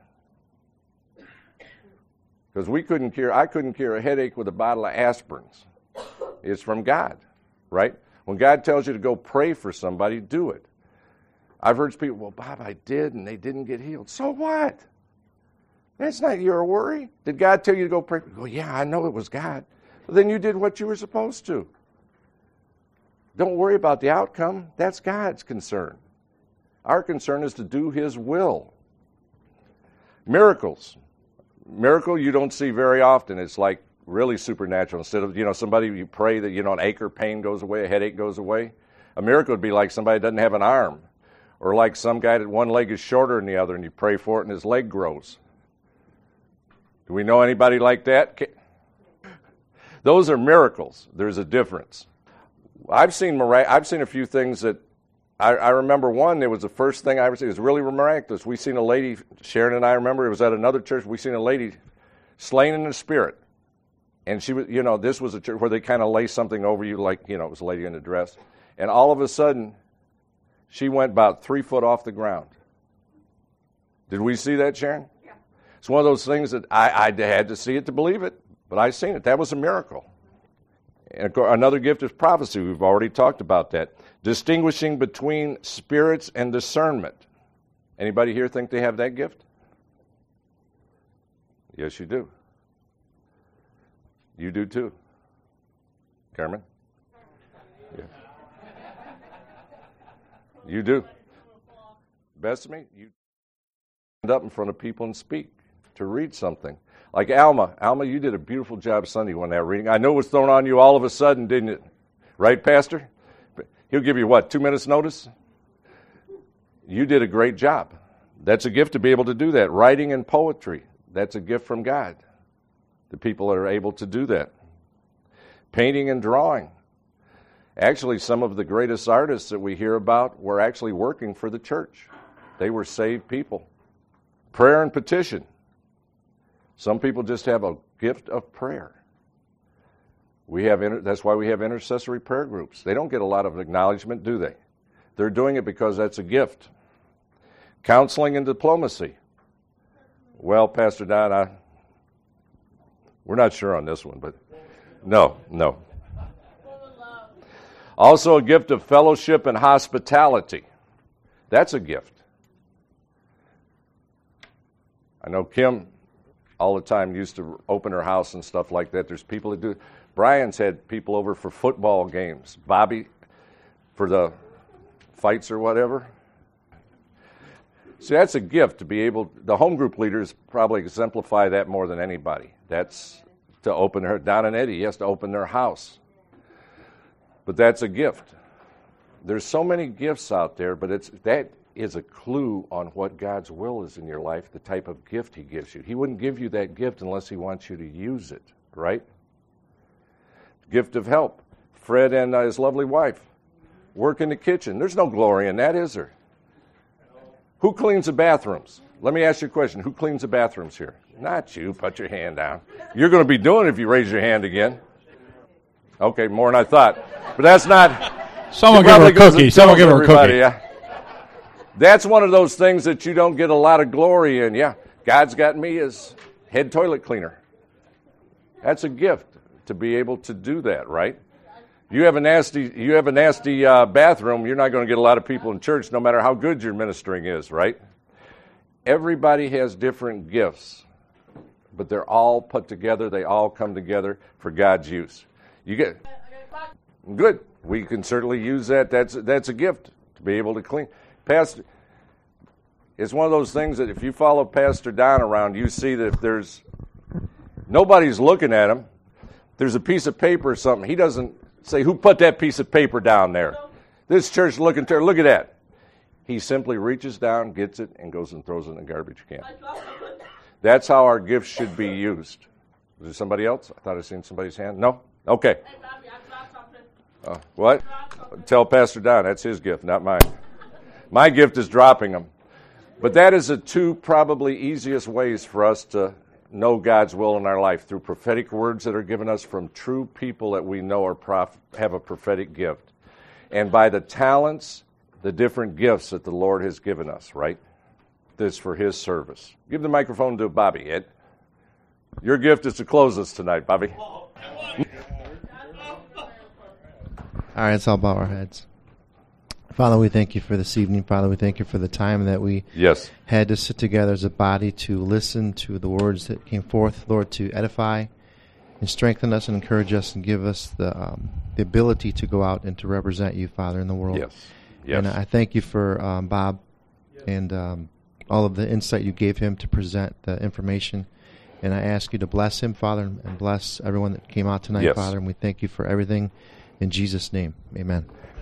Because we couldn't cure. I couldn't cure a headache with a bottle of aspirins. It's from God, right? When God tells you to go pray for somebody, do it. I've heard people, well, Bob, I did, and they didn't get healed. So what? That's not your worry. Did God tell you to go pray? Go, yeah, I know it was God. Well, then you did what you were supposed to. Don't worry about the outcome. That's God's concern. Our concern is to do His will. Miracles. Miracle you don't see very often. It's like really supernatural. Instead of, you know, somebody, you pray that, you know, an ache or pain goes away, a headache goes away. A miracle would be like somebody doesn't have an arm. Or like some guy that one leg is shorter than the other and you pray for it and his leg grows. Do we know anybody like that? Those are miracles. There's a difference. I've seen mirac- I've seen a few things that I, I remember. One, it was the first thing I ever seen. It was really miraculous. We seen a lady, Sharon and I remember, it was at another church. We seen a lady slain in the spirit, and she was, you know, this was a church where they kind of lay something over you, like, you know, it was a lady in a dress, and all of a sudden, she went about three foot off the ground. Did we see that, Sharon? Yeah. It's one of those things that I, I had to see it to believe it, but I seen it. That was a miracle. And another gift is prophecy. We've already talked about that. Distinguishing between spirits and discernment. Anybody here think they have that gift? Yes, you do. You do too. Carmen? Yeah. You do. Bethany, you stand up in front of people and speak, to read something. Like Alma. Alma, you did a beautiful job Sunday when that reading. I know it was thrown on you all of a sudden, didn't it? Right, Pastor? He'll give you, what, two minutes notice? You did a great job. That's a gift to be able to do that. Writing and poetry, that's a gift from God. The people that are able to do that. Painting and drawing. Actually, some of the greatest artists that we hear about were actually working for the church. They were saved people. Prayer and petition. Some people just have a gift of prayer. We have inter- that's why we have intercessory prayer groups. They don't get a lot of acknowledgement, do they? They're doing it because that's a gift. Counseling and diplomacy. Well, Pastor Don, I, we're not sure on this one, but no, no. Also a gift of fellowship and hospitality. That's a gift. I know Kim all the time used to open her house and stuff like that. There's people that do. Brian's had people over for football games. Bobby for the fights or whatever. See, that's a gift to be able, the home group leaders probably exemplify that more than anybody. That's to open her, Don and Eddie, he has to open their house. But that's a gift. There's so many gifts out there, but it's that is a clue on what God's will is in your life, the type of gift He gives you. He wouldn't give you that gift unless He wants you to use it, right? Gift of help. Fred and uh, his lovely wife work in the kitchen. There's no glory in that, is there? Who cleans the bathrooms? Let me ask you a question. Who cleans the bathrooms here? Not you. Put your hand down. You're going to be doing it if you raise your hand again. Okay, more than I thought. But that's not... Someone give her a cookie. Someone give her a cookie. Yeah. That's one of those things that you don't get a lot of glory in. Yeah, God's got me as head toilet cleaner. That's a gift to be able to do that, right? You have a nasty, you have a nasty uh, bathroom, you're not going to get a lot of people in church no matter how good your ministering is, right? Everybody has different gifts, but they're all put together. They all come together for God's use. You get good. We can certainly use that. That's that's a gift to be able to clean. Pastor, it's one of those things that if you follow Pastor Don around, you see that if there's nobody's looking at him, there's a piece of paper or something. He doesn't say, "Who put that piece of paper down there?" This church looking to look at that. He simply reaches down, gets it, and goes and throws it in the garbage can. That's how our gifts should be used. Is there somebody else? I thought I seen somebody's hand. No? Okay. Uh, what? Tell Pastor Don, that's his gift, not mine. My gift is dropping them. But that is the two probably easiest ways for us to know God's will in our life, through prophetic words that are given us from true people that we know are prof- have a prophetic gift, and by the talents, the different gifts that the Lord has given us, right? This for His service. Give the microphone to Bobby, Ed. Your gift is to close us tonight, Bobby. All right, let's all bow our heads. Father, we thank you for this evening. Father, we thank you for the time that we yes. had to sit together as a body to listen to the words that came forth, Lord, to edify and strengthen us and encourage us and give us the um, the ability to go out and to represent you, Father, in the world. Yes. Yes. And I thank you for um, Bob and um, all of the insight you gave him to present the information. And I ask you to bless him, Father, and bless everyone that came out tonight, yes. Father. And we thank you for everything in Jesus' name. Amen.